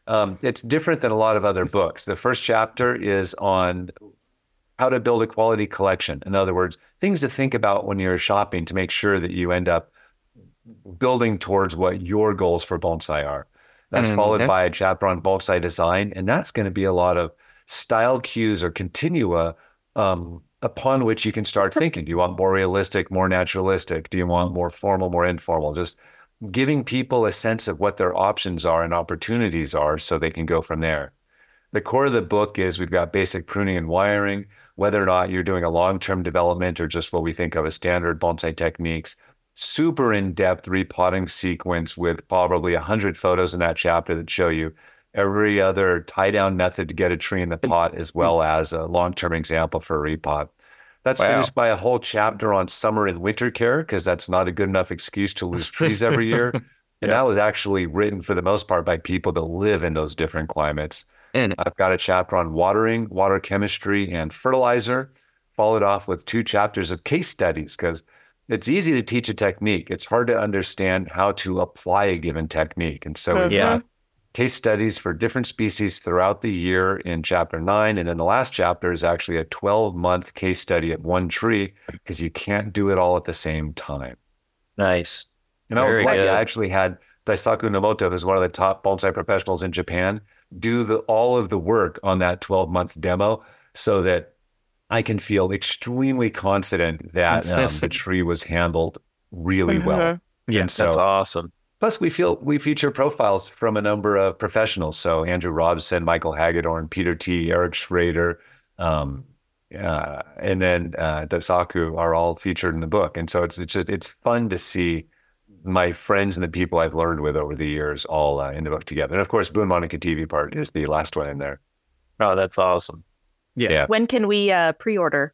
D: Um, it's different than a lot of other books. The first chapter is on how to build a quality collection. In other words, things to think about when you're shopping to make sure that you end up building towards what your goals for bonsai are. That's
A: Mm-hmm.
D: followed by a chapter on bonsai design. And that's going to be a lot of style cues or continua um, upon which you can start thinking. Do you want more realistic, more naturalistic? Do you want more formal, more informal? Just giving people a sense of what their options are and opportunities are so they can go from there. The core of the book is we've got basic pruning and wiring, whether or not you're doing a long-term development or just what we think of as standard bonsai techniques. Super in-depth repotting sequence with probably one hundred photos in that chapter that show you every other tie-down method to get a tree in the pot, as well as a long-term example for a repot. That's
C: Wow.
D: finished by a whole chapter on summer and winter care, because that's not a good enough excuse to lose trees every year. And
A: Yeah.
D: that was actually written for the most part by people that live in those different climates.
A: And
D: I've got a chapter on watering, water chemistry, and fertilizer, followed off with two chapters of case studies, because it's easy to teach a technique. It's hard to understand how to apply a given technique. And so we've
C: Yeah.
D: got case studies for different species throughout the year in chapter nine. And then the last chapter is actually a twelve month case study at one tree, because you can't do it all at the same time.
C: Nice.
D: And I was
C: Very
D: lucky.
C: good.
D: I actually had Daisaku Nomoto, who's one of the top bonsai professionals in Japan, do the all of the work on that twelve month demo, so that I can feel extremely confident that um, the tree was handled really well.
B: Mhm.
A: yeah,
D: And so,
C: That's awesome.
D: plus we feel we feature profiles from a number of professionals. So Andrew Robson, Michael Hagedorn, Peter T, Eric Schrader, um, uh, and then uh, Daisaku are all featured in the book. And so it's it's just it's fun to see my friends and the people I've learned with over the years all uh, in the book together. And of course, Boon Monica T V part is the last one in there.
C: Oh, that's awesome.
A: yeah.
D: Yeah.
B: When can we uh, pre-order?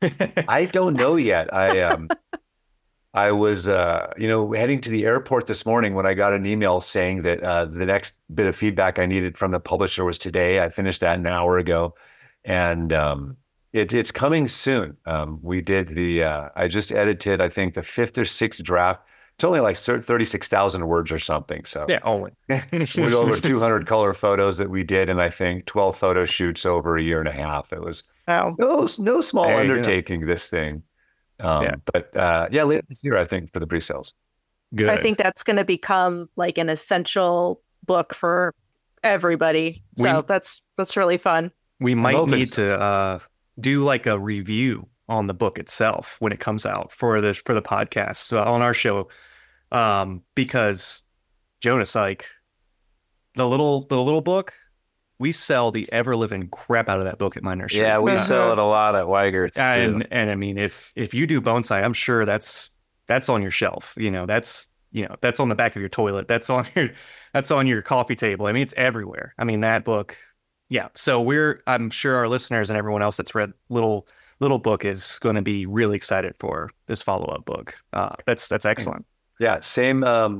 D: I don't know yet. I um, I was uh, you know, heading to the airport this morning when I got an email saying that uh, the next bit of feedback I needed from the publisher was today. I finished that an hour ago, and um, it, it's coming soon. Um, we did the uh, I just edited, I think, the fifth or sixth draft. It's only like thirty-six thousand words or something. So
A: Yeah, only.
D: with over two hundred color photos that we did, and I think twelve photo shoots over a year and a half. It was
B: Oh,
D: no, no small
A: There you go.
D: undertaking, this thing. Um,
A: Yeah.
D: But uh, yeah, later this year, I think, for the pre-sales.
A: Good.
B: I think that's going to become like an essential book for everybody. So
A: We-
B: that's that's really fun.
A: we might
D: hoping
A: need
D: so.
A: to uh, do like a review on the book itself when it comes out for the for the podcast so on our show, um, because Jonas, like the little the little book, we sell the ever living crap out of that book at my nursery.
C: Yeah, we
B: Uh-huh.
C: sell it a lot at Weigert's too.
A: and and I mean, if if you do bonsai, I'm sure that's that's on your shelf. You know, that's you know that's on the back of your toilet. That's on your that's on your coffee table. I mean, it's everywhere. I mean, that book. Yeah. So we're I'm sure our listeners and everyone else that's read little little book is going to be really excited for this follow up book. Uh, that's that's excellent.
D: Yeah, same um,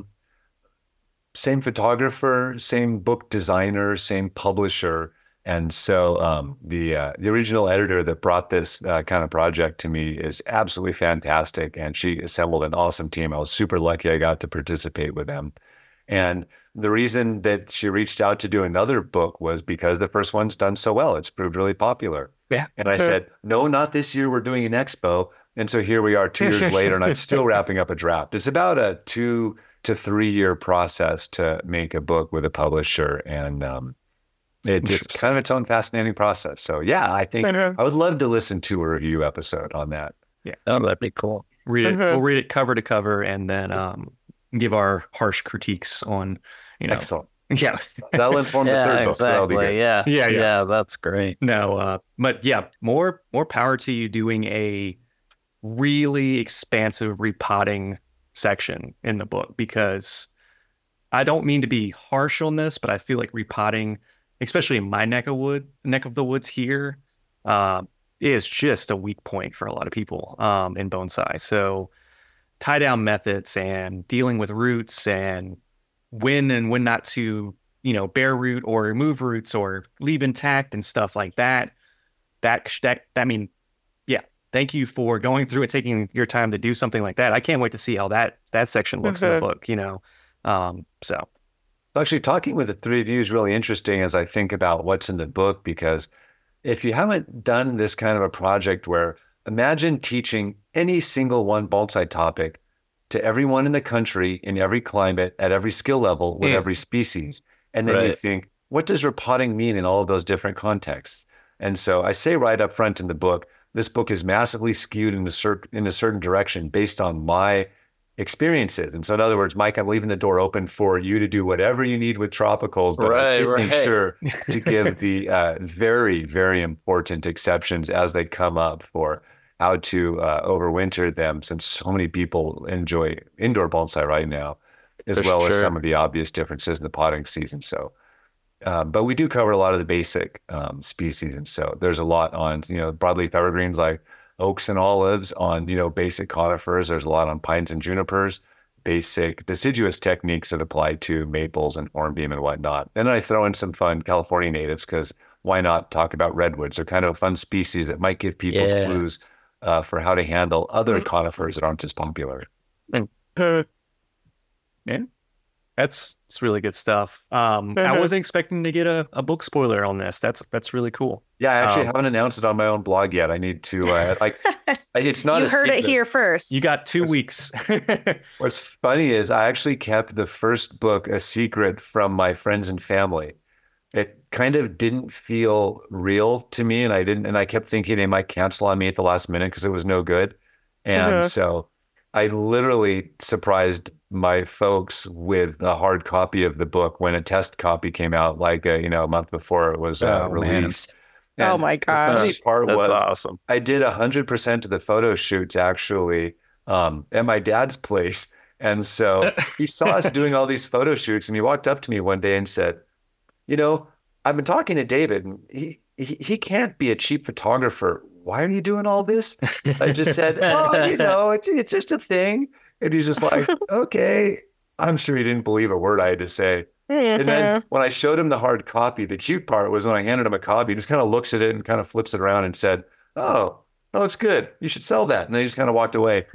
D: same photographer, same book designer, same publisher. And so um, the uh, the original editor that brought this uh, kind of project to me is absolutely fantastic. And she assembled an awesome team. I was super lucky I got to participate with them. And the reason that she reached out to do another book was because the first one's done so well. It's proved really popular.
A: Yeah.
D: And I said, no, not this year. We're doing an expo. And so here we are two years later, and I'm still wrapping up a draft. It's about a two to three year process to make a book with a publisher. And um, it, it's kind of its own fascinating process. So yeah, I think I would love to listen to a review episode on that.
C: Oh, that'd be cool.
A: Read it.
B: Mhm.
A: We'll read it cover to cover, and then um, give our harsh critiques on you know.
D: Excellent.
A: Yeah.
D: That'll inform the
C: Yeah,
D: third book. So that'll be
C: exactly.
D: good.
C: Yeah.
A: Yeah, yeah.
C: Yeah, that's great.
A: No, uh, but yeah, more more power to you doing a really expansive repotting section in the book, because I don't mean to be harsh on this, but I feel like repotting, especially in my neck of wood, neck of the woods here, uh, is just a weak point for a lot of people um, in bonsai. So tie down methods and dealing with roots and when and when not to, you know, bare root or remove roots or leave intact and stuff like that. That, that, I mean, yeah, thank you for going through and taking your time to do something like that. I can't wait to see how that, that section looks in the
B: Mhm.
A: book, you know? Um, so
D: Actually, talking with the three of you is really interesting as I think about what's in the book, because if you haven't done this kind of a project where imagine teaching any single one bonsai topic to everyone in the country, in every climate, at every skill level, with
A: Mm.
D: every species. And then you
C: Right.
D: think, what does repotting mean in all of those different contexts? And so I say right up front in the book, this book is massively skewed in a, cer- in a certain direction based on my experiences. And so in other words, Mike, I'm leaving the door open for you to do whatever you need with tropicals, but I
C: Right,
D: did make
C: right.
D: sure to give the uh, very, very important exceptions as they come up for how to uh, overwinter them, since so many people enjoy indoor bonsai right now, as
C: For
D: well as
C: sure.
D: some of the obvious differences in the potting season. So, um, but we do cover a lot of the basic um, species. And so there's a lot on, you know, broadleaf evergreens like oaks and olives, on, you know, basic conifers. There's a lot on pines and junipers, basic deciduous techniques that apply to maples and hornbeam and whatnot. Then I throw in some fun California natives, because why not talk about redwoods? They're kind of a fun species that might give people
C: Yeah.
D: clues uh, for how to handle other conifers that aren't as popular.
A: Yeah, that's it's really good stuff. Um, I
B: Mhm.
A: wasn't expecting to get a, a book spoiler on this. That's that's really cool.
D: Yeah, I actually
A: Um,
D: haven't announced it on my own blog yet. I need to, uh, like, it's not
B: You
D: a
B: heard it
D: secret.
B: here first.
A: You got two
D: That's-
A: weeks.
D: What's funny is I actually kept the first book a secret from my friends and family. It kind of didn't feel real to me, and I didn't, and I kept thinking they might cancel on me at the last minute because it was no good. And
B: Mhm.
D: so I literally surprised my folks with a hard copy of the book when a test copy came out, like a, you know, a month before it was uh,
A: Oh, man.
D: released.
B: Oh
D: And
B: my
D: the funny
B: gosh.
D: part
C: That's
D: was
C: awesome.
D: I did one hundred percent of the photo shoots actually um, at my dad's place. And so he saw us doing all these photo shoots, and he walked up to me one day and said, you know, I've been talking to David, and he, he, he can't be a cheap photographer. Why are you doing all this? I just said, oh, you know, it's, it's just a thing. And he's just like, okay. I'm sure he didn't believe a word I had to say. And then when I showed him the hard copy, the cute part was when I handed him a copy, he just kind of looks at it and kind of flips it around and said, oh, that looks good. You should sell that. And then he just kind of walked away.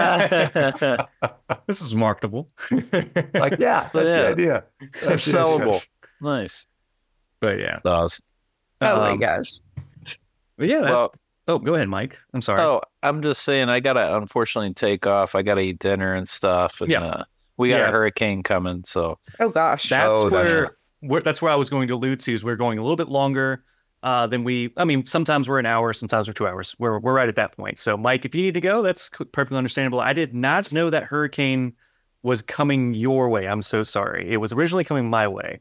A: This is marketable.
D: Like, yeah, that's the
C: Yeah.
D: idea. That's the idea.
C: Sellable. Nice.
A: But yeah.
C: That's awesome.
B: Oh my
A: Um,
B: gosh.
A: But yeah. that-
C: Well,
A: oh, go ahead, Mike. I'm sorry.
C: oh, I'm just saying, I gotta unfortunately take off. I gotta eat dinner and stuff. And,
A: Yeah.
C: uh, we got
A: Yeah.
C: a hurricane coming, so
B: Oh gosh.
A: That's
D: Oh, that's
A: where,
D: right.
A: where that's where I was going to allude to. Is we're going a little bit longer uh, than we. I mean, sometimes we're an hour, sometimes we're two hours. We're we're right at that point. So, Mike, if you need to go, that's c- perfectly understandable. I did not know that hurricane was coming your way. I'm so sorry. It was originally coming my way.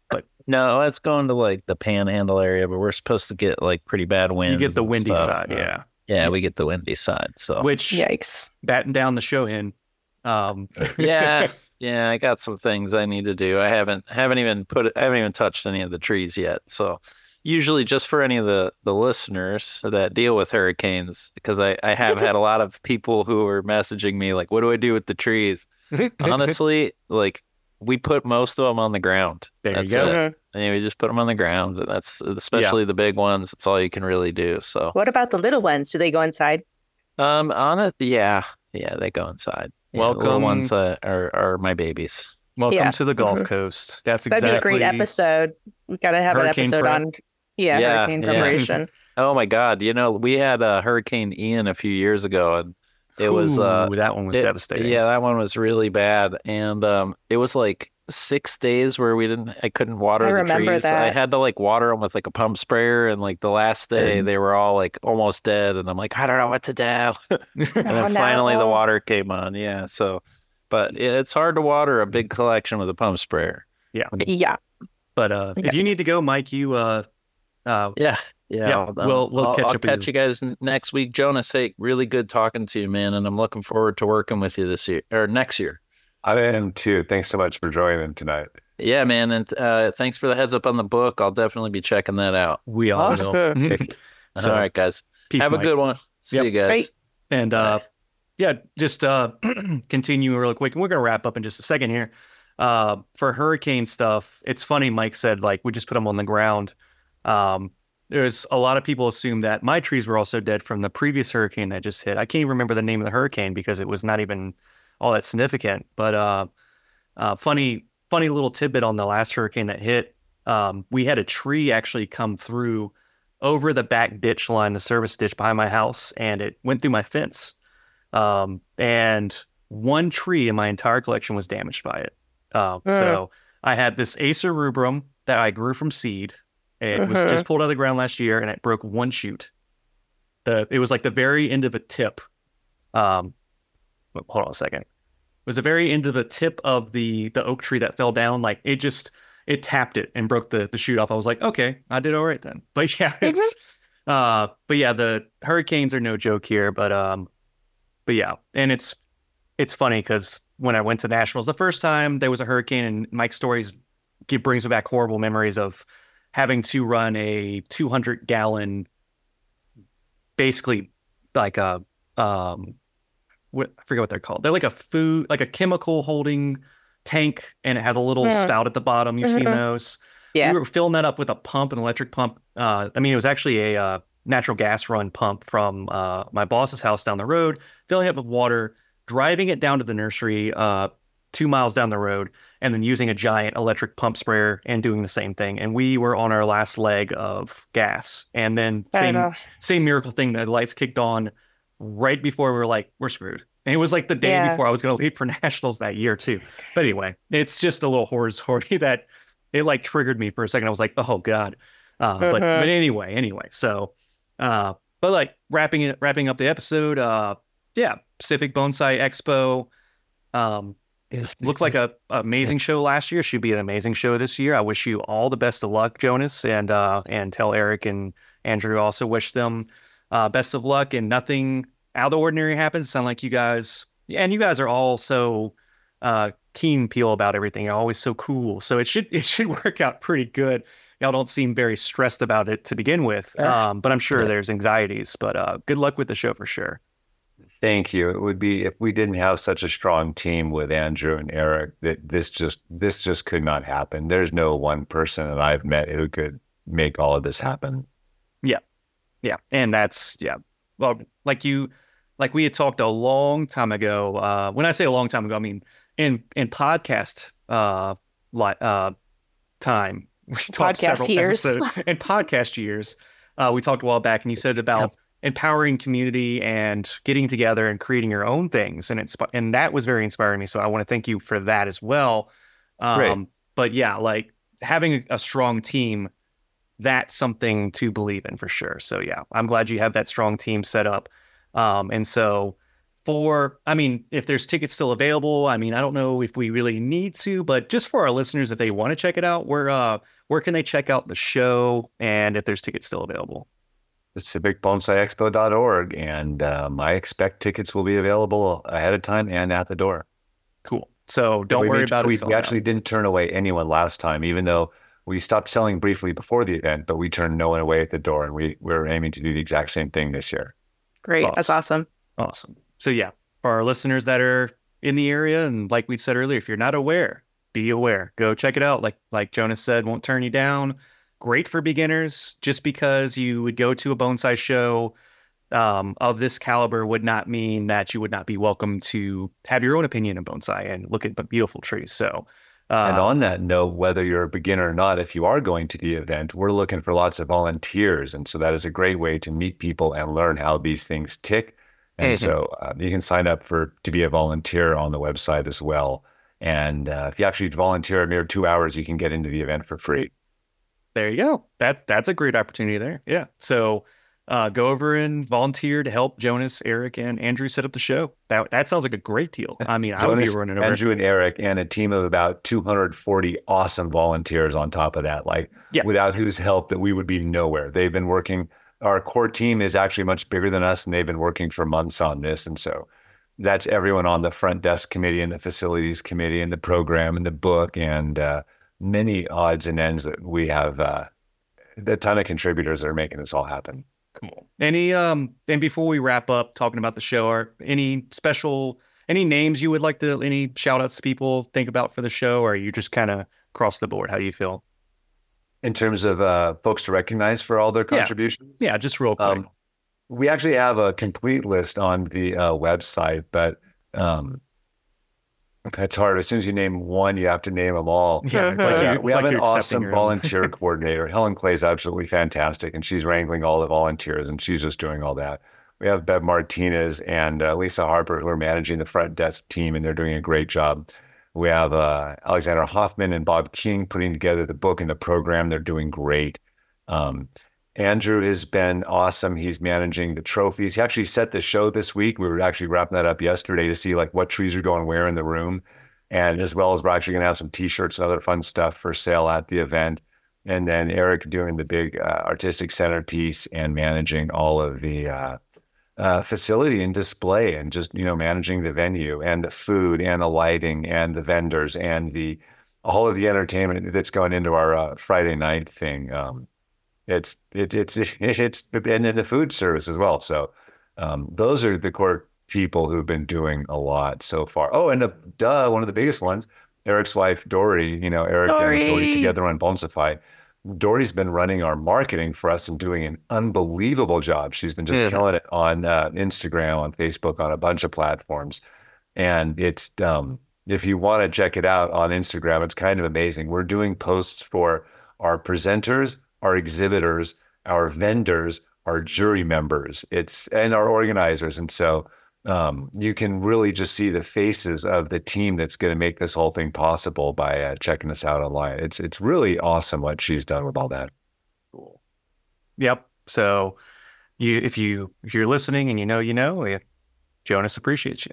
C: no, that's going to like the Panhandle area, but we're supposed to get like pretty bad winds.
A: You get the
C: and
A: windy
C: stuff.
A: side, yeah.
C: Yeah, we get the windy side. So
A: Which
B: Yikes.
A: batten down the show in. Um,
C: yeah, yeah, I got some things I need to do. I haven't haven't even put it, I haven't even touched any of the trees yet. So usually just for any of the the listeners that deal with hurricanes, because I I have had a lot of people who are messaging me like, what do I do with the trees? Honestly, like we put most of them on the ground.
A: There you
C: That's
A: go.
C: it.
B: Mhm.
C: And we just put them on the ground. And that's especially the big ones. That's all you can really do. So,
B: What about the little ones? Do they go inside?
C: um, on it, yeah, yeah, they go inside. Yeah, the little
A: Welcome.
C: ones uh, are are my babies.
A: Welcome
B: Yeah.
A: to the Gulf
B: Mhm.
A: Coast. That's
B: That'd
A: exactly
B: be a great episode. We gotta have
A: Hurricane
B: an episode
A: prep.
B: on yeah,
C: Yeah,
B: hurricane
C: yeah.
B: preparation.
C: Oh my God! You know, we had uh, Hurricane Ian a few years ago, and it was uh,
A: Ooh, that one was
C: it-
A: devastating.
C: Yeah, that one was really bad, and um, it was like six days where we didn't, I couldn't water
B: I
C: the
B: remember
C: trees. I
B: that.
C: had to like water them with like a pump sprayer, and like the last day they were all like almost dead, and I'm like, I don't know what to do. and then
B: Oh,
C: finally the
B: no.
C: water came on. Yeah, so, but it's hard to water a big collection with a pump sprayer.
B: Yeah.
A: But uh, if you need to go, Mike, you uh, uh,
C: Yeah. Yeah,
A: Yeah,
C: I'll-
A: we'll- we'll
C: I'll,
A: catch
C: I'll
A: up with
C: catch you guys n- next week. Jonas, hey, really good talking to you, man, and I'm looking forward to working with you this year or next year.
D: I am too. Thanks so much for joining tonight.
C: Yeah, man, and uh, thanks for the heads up on the book. I'll definitely be checking that out.
A: we all
B: Awesome.
A: will. So,
C: All right, guys,
A: peace,
C: have
A: Mike.
C: a good one. See
A: Yep.
C: you guys.
B: Great.
A: And uh, yeah, just uh, continue real quick, and we're gonna wrap up in just a second here. Uh, for hurricane stuff, it's funny. Mike said like we just put them on the ground. Um, there's a lot of people assume that my trees were also dead from the previous hurricane that just hit. I can't even remember the name of the hurricane because it was not even all that significant. But uh, uh, funny funny little tidbit on the last hurricane that hit. Um, we had a tree actually come through over the back ditch line, the service ditch behind my house, and it went through my fence. Um, and one tree in my entire collection was damaged by it. Uh, uh. So I had this Acer rubrum that I grew from seed. It uh-huh. was just pulled out of the ground last year, and it broke one shoot. The it was like the very end of a tip. Um, hold on a second. It was the very end of the tip of the the oak tree that fell down. Like it just it tapped it and broke the the shoot off. I was like, okay, I did all right then. But yeah, it's mm-hmm. uh, but yeah, the hurricanes are no joke here. But um, but yeah, and it's it's funny because when I went to Nationals the first time, there was a hurricane, and Mike's stories it brings me back horrible memories of having to run a two hundred gallon, basically like a, um, what, I forget what they're called. They're like a food, like a chemical holding tank, and it has a little mm. spout at the bottom. You've mm-hmm. seen those. Yeah. We were filling that up with a pump, an electric pump. Uh, I mean, it was actually a uh, natural gas run pump from uh, my boss's house down the road, filling it with water, driving it down to the nursery, uh, two miles down the road, and then using a giant electric pump sprayer and doing the same thing. And we were on our last leg of gas. And then same, same miracle thing, the lights kicked on right before we were like, we're screwed. And it was like the day yeah. before I was going to leave for Nationals that year too. But anyway, it's just a little horror story that it like triggered me for a second. I was like, oh God. Uh, uh-huh. but, but anyway, anyway. So, uh, but like wrapping it, wrapping up the episode, uh, yeah, Pacific Bonsai Expo, um, it looked like a amazing show last year. Should be an amazing show this year. I wish you all the best of luck, Jonas, and uh, and tell Eric and Andrew also wish them uh, best of luck, and nothing out of the ordinary happens. Sound like you guys, and you guys are all so uh, keen peel about everything. You're always so cool. So it should it should work out pretty good. Y'all don't seem very stressed about it to begin with, um, but I'm sure there's anxieties. But uh, good luck with the show for sure.
D: Thank you. It would be if we didn't have such a strong team with Andrew and Eric that this just this just could not happen. There's no one person that I've met who could make all of this happen.
A: Yeah. Yeah. And that's yeah. Well, like you like we had talked a long time ago. Uh, when I say a long time ago, I mean in in podcast uh li- uh time. We talked
B: podcast
A: several
B: years.
A: episodes in podcast years. Uh, we talked a while back, and you said about yep. empowering community and getting together and creating your own things, and it's and that was very inspiring me. So I want to thank you for that as well. Um, Great. But yeah, like having a, a strong team, that's something to believe in for sure. So yeah, I'm glad you have that strong team set up. Um, and so for, I mean, if there's tickets still available, I mean, I don't know if we really need to, but just for our listeners, if they want to check it out, where uh, where can they check out the show, and if there's tickets still available?
D: Pacific Bonsai Expo dot org, and um, I expect tickets will be available ahead of time and at the door.
A: Cool. So don't
D: we
A: worry
D: made,
A: about
D: we,
A: it.
D: We actually out. didn't turn away anyone last time, even though we stopped selling briefly before the event, but we turned no one away at the door, and we, we're aiming to do the exact same thing this year.
B: Great. Awesome. That's awesome.
A: Awesome. So yeah, for our listeners that are in the area, and like we said earlier, if you're not aware, be aware. Go check it out. Like like Jonas said, won't turn you down. Great for beginners. Just because you would go to a bonsai show um, of this caliber would not mean that you would not be welcome to have your own opinion of bonsai and look at beautiful trees. So, uh,
D: and on that note, whether you're a beginner or not, if you are going to the event, we're looking for lots of volunteers, and so that is a great way to meet people and learn how these things tick. And mm-hmm. so uh, you can sign up for to be a volunteer on the website as well. And uh, if you actually volunteer a mere two hours, you can get into the event for free.
A: There you go. That that's a great opportunity there. Yeah. So uh, go over and volunteer to help Jonas, Eric, and Andrew set up the show. That that sounds like a great deal. I mean, I would be running over.
D: Andrew and Eric and a team of about two hundred forty awesome volunteers on top of that. Like yeah. without whose help that we would be nowhere. They've been working. Our core team is actually much bigger than us, and they've been working for months on this. And so that's everyone on the front desk committee and the facilities committee and the program and the book and uh, many odds and ends that we have uh, a ton of contributors that are making this all happen.
A: Cool. Any, um, and before we wrap up talking about the show, are any special, any names you would like to, any shout outs to people think about for the show, or are you just kind of across the board? How do you feel?
D: In terms of uh, folks to recognize for all their contributions?
A: Yeah, yeah just real quick. Um,
D: we actually have a complete list on the uh, website, but um, It's hard. As soon as you name one, you have to name them all.
A: Yeah,
D: Like,
A: like
D: yeah,
A: you're-
D: we
A: like
D: have an
A: you're accepting
D: awesome
A: your own.
D: volunteer coordinator. Helen Clay's absolutely fantastic, and she's wrangling all the volunteers, and she's just doing all that. We have Bev Martinez and uh, Lisa Harper, who are managing the front desk team, and they're doing a great job. We have uh, Alexander Hoffman and Bob King putting together the book and the program. They're doing great. Um, Andrew has been awesome. He's managing the trophies. He actually set the show this week. We were actually wrapping that up yesterday to see like what trees are going where in the room. And as well as we're actually going to have some t-shirts and other fun stuff for sale at the event. And then Eric doing the big uh, artistic centerpiece and managing all of the uh, uh, facility and display and just, you know, managing the venue and the food and the lighting and the vendors and the all of the entertainment that's going into our uh, Friday night thing. Um, It's it, it's it's and then the food service as well. So um, those are the core people who've been doing a lot so far. Oh, and the, duh, one of the biggest ones, Eric's wife Dory. You know, Eric
B: Dory.
D: and Dory together on Bonsify. Dory's been running our marketing for us and doing an unbelievable job. She's been just
A: Yeah.
D: killing it on uh, Instagram, on Facebook, on a bunch of platforms, and it's um, if you want to check it out on Instagram, it's kind of amazing. We're doing posts for our presenters, our exhibitors, our vendors, our jury members, it's and our organizers. And so um, you can really just see the faces of the team that's going to make this whole thing possible by uh, checking us out online. It's it's really awesome what she's done with all that.
A: Cool. Yep. So you, if you, if you're listening and you know, you know, eh, Jonas appreciates you.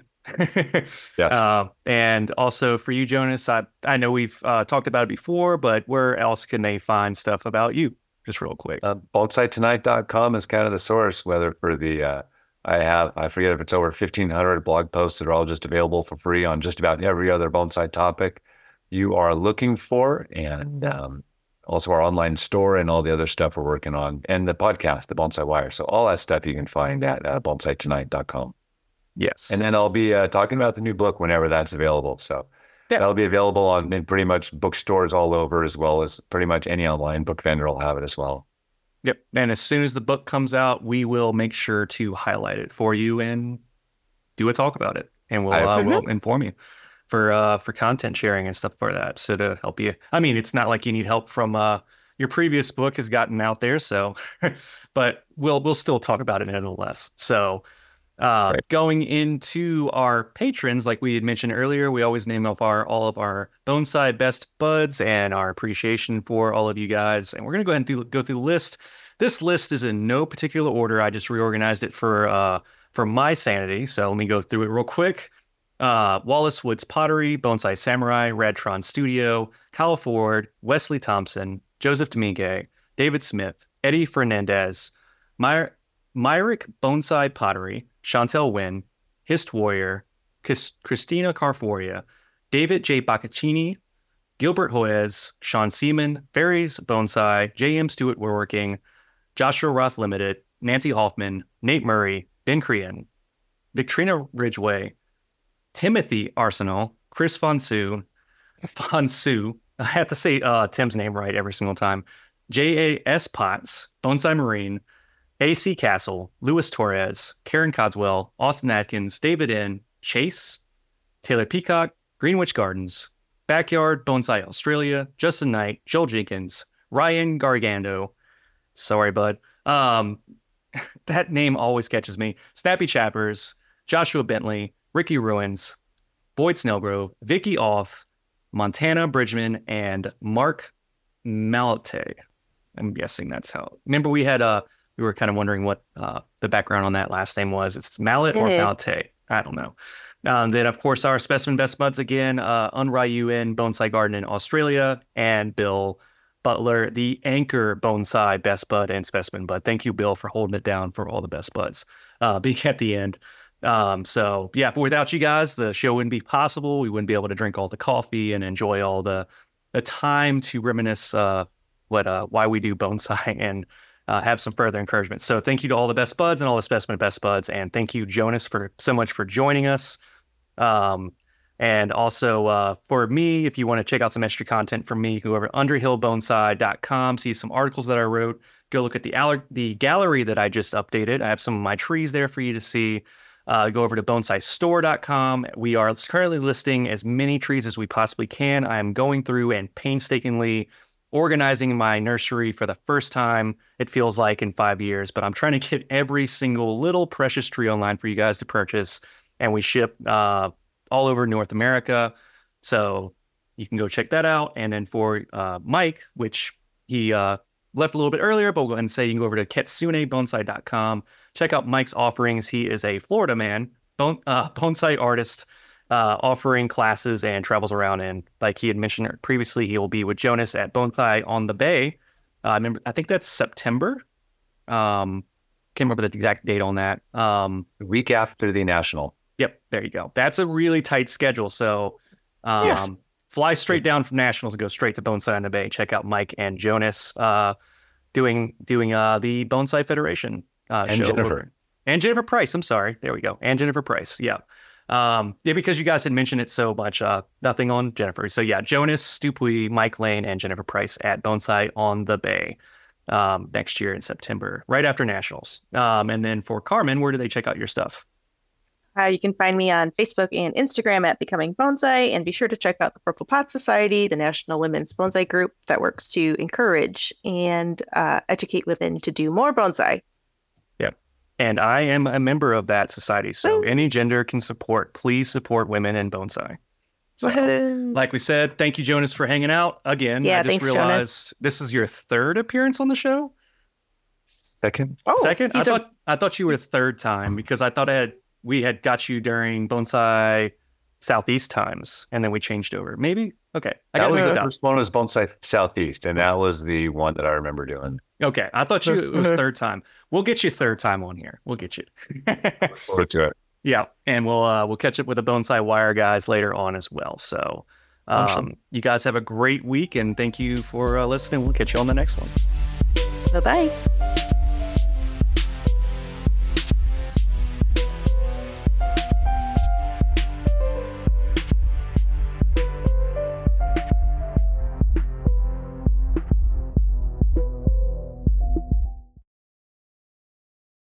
D: Yes.
A: Uh, and also for you, Jonas, I, I know we've uh, talked about it before, but where else can they find stuff about you? Just real quick.
D: Uh, bonsai tonight dot com is kind of the source, whether for the, uh, I have, I forget if it's over fifteen hundred blog posts that are all just available for free on just about every other bonsai topic you are looking for. And um, also our online store and all the other stuff we're working on, and the podcast, The Bonsai Wire. So all that stuff you can find at uh, bonsai tonight dot com.
A: Yes.
D: And then I'll be uh, talking about the new book whenever that's available. So
A: Yeah.
D: that'll be available on in pretty much bookstores all over, as well as pretty much any online book vendor will have it as well.
A: Yep. And as soon as the book comes out, we will make sure to highlight it for you and do a talk about it. And we'll
D: I-
A: uh, we'll inform you for uh for content sharing and stuff for that. So to help you. I mean, it's not like you need help from uh your previous book has gotten out there, so but we'll we'll still talk about it nonetheless. So uh
D: Right.
A: going into our patrons, like we had mentioned earlier, we always name off our all of our Bonsai best buds and our appreciation for all of you guys. And we're gonna go ahead and do, go through the list. This list is in no particular order. I just reorganized it for uh for my sanity. So let me go through it real quick. Uh, Wallace Woods Pottery, Bonsai Samurai, Radtron Studio, Kyle Ford, Wesley Thompson, Joseph Domingue, David Smith, Eddie Fernandez, My- Myrick Bonsai Pottery, Chantel Wynn, Hist Warrior, Chris- Christina Carforia, David J. Baccaccini, Gilbert Hoyes, Sean Seaman, Ferries Bonsai, J M Stewart Woodworking, Joshua Roth Limited, Nancy Hoffman, Nate Murray, Ben Crean, Victrina Ridgeway, Timothy Arsenal, Chris Fonsu, Fonsu, I have to say uh, Tim's name right every single time, J A S Potts, Bonsai Marine, A C Castle, Luis Torres, Karen Codswell, Austin Atkins, David N, Chase, Taylor Peacock, Greenwich Gardens, Backyard Bonsai Australia, Justin Knight, Joel Jenkins, Ryan Gargando, sorry bud, um, that name always catches me, Snappy Chappers, Joshua Bentley, Ricky Ruins, Boyd Snellgrove, Vicky Off, Montana Bridgman, and Mark Malate. I'm guessing that's how. Remember, we had uh we were kind of wondering what uh the background on that last name was. It's Mallet or
B: Mhm.
A: Malate. I don't know. Um, then of course our specimen best buds again, uh Unryu in Bonsai Garden in Australia, and Bill Butler, the Anchor Bonsai Best Bud and Specimen Bud. Thank you, Bill, for holding it down for all the best buds uh being at the end. Um, so yeah, but without you guys, the show wouldn't be possible. We wouldn't be able to drink all the coffee and enjoy all the the time to reminisce uh, what uh, why we do bonsai and uh, have some further encouragement. So thank you to all the best buds and all the specimen best buds, and thank you, Jonas, for so much for joining us. Um, and also uh, for me, if you want to check out some extra content from me, go over underhill bonsai dot com, see some articles that I wrote. Go look at the aller- the gallery that I just updated. I have some of my trees there for you to see. Uh, go over to bonsai store dot com. We are currently listing as many trees as we possibly can. I am going through and painstakingly organizing my nursery for the first time, it feels like, in five years. But I'm trying to get every single little precious tree online for you guys to purchase. And we ship uh, all over North America. So you can go check that out. And then for uh, Mike, which he uh, left a little bit earlier, but we'll go ahead and say you can go over to kitsune bonsai dot com. Check out Mike's offerings. He is a Florida man, bon- uh, bonsai artist, uh, offering classes and travels around. And like he had mentioned previously, he will be with Jonas at Bonsai on the Bay. Uh, I remember, I think that's September. Um, can't remember the exact date on that. Um,
D: The week after the National.
A: Yep, there you go. That's a really tight schedule. So um,
D: Yes.
A: fly straight down from Nationals and go straight to Bonsai on the Bay. Check out Mike and Jonas uh, doing doing uh, the Bonsai Federation. Uh,
D: And
A: show
D: Jennifer.
A: over- and Jennifer Price. I'm sorry. There we go. And Jennifer Price. Yeah. Um, yeah, because you guys had mentioned it so much. Uh, nothing on Jennifer. So yeah, Jonas Stupui, Mike Lane, and Jennifer Price at Bonsai on the Bay um, next year in September, right after Nationals. Um, and then for Carmen, where do they check out your stuff?
B: Uh, you can find me on Facebook and Instagram at Becoming Bonsai, and be sure to check out the Purple Pot Society, the National Women's Bonsai Group that works to encourage and uh, educate women to do more bonsai.
A: And I am a member of that society. So any gender can support. Please support women in bonsai. So,
B: Woohoo.
A: like we said, thank you, Jonas, for hanging out again.
B: Yeah,
A: I just
B: thanks,
A: realized
B: Jonas.
A: this is your third appearance on the show.
D: Second.
B: Oh,
A: Second? I
B: he's a-
A: thought I thought you were third time because I thought I had we had got you during Bonsai Southeast times, and then we changed over. Maybe okay. I
D: That
A: got
D: was
A: mixed
D: the
A: up.
D: first one was Bonsai Southeast, and that was the one that I remember doing.
A: Okay, I thought you it was third time. We'll get you third time on here. We'll get you.
D: Look forward to it.
A: Yeah, and we'll uh, we'll catch up with the Bonsai Wire guys later on as well. So, um,
D: Awesome.
A: you guys have a great week, and thank you for uh, listening. We'll catch you on the next one.
B: Bye-bye.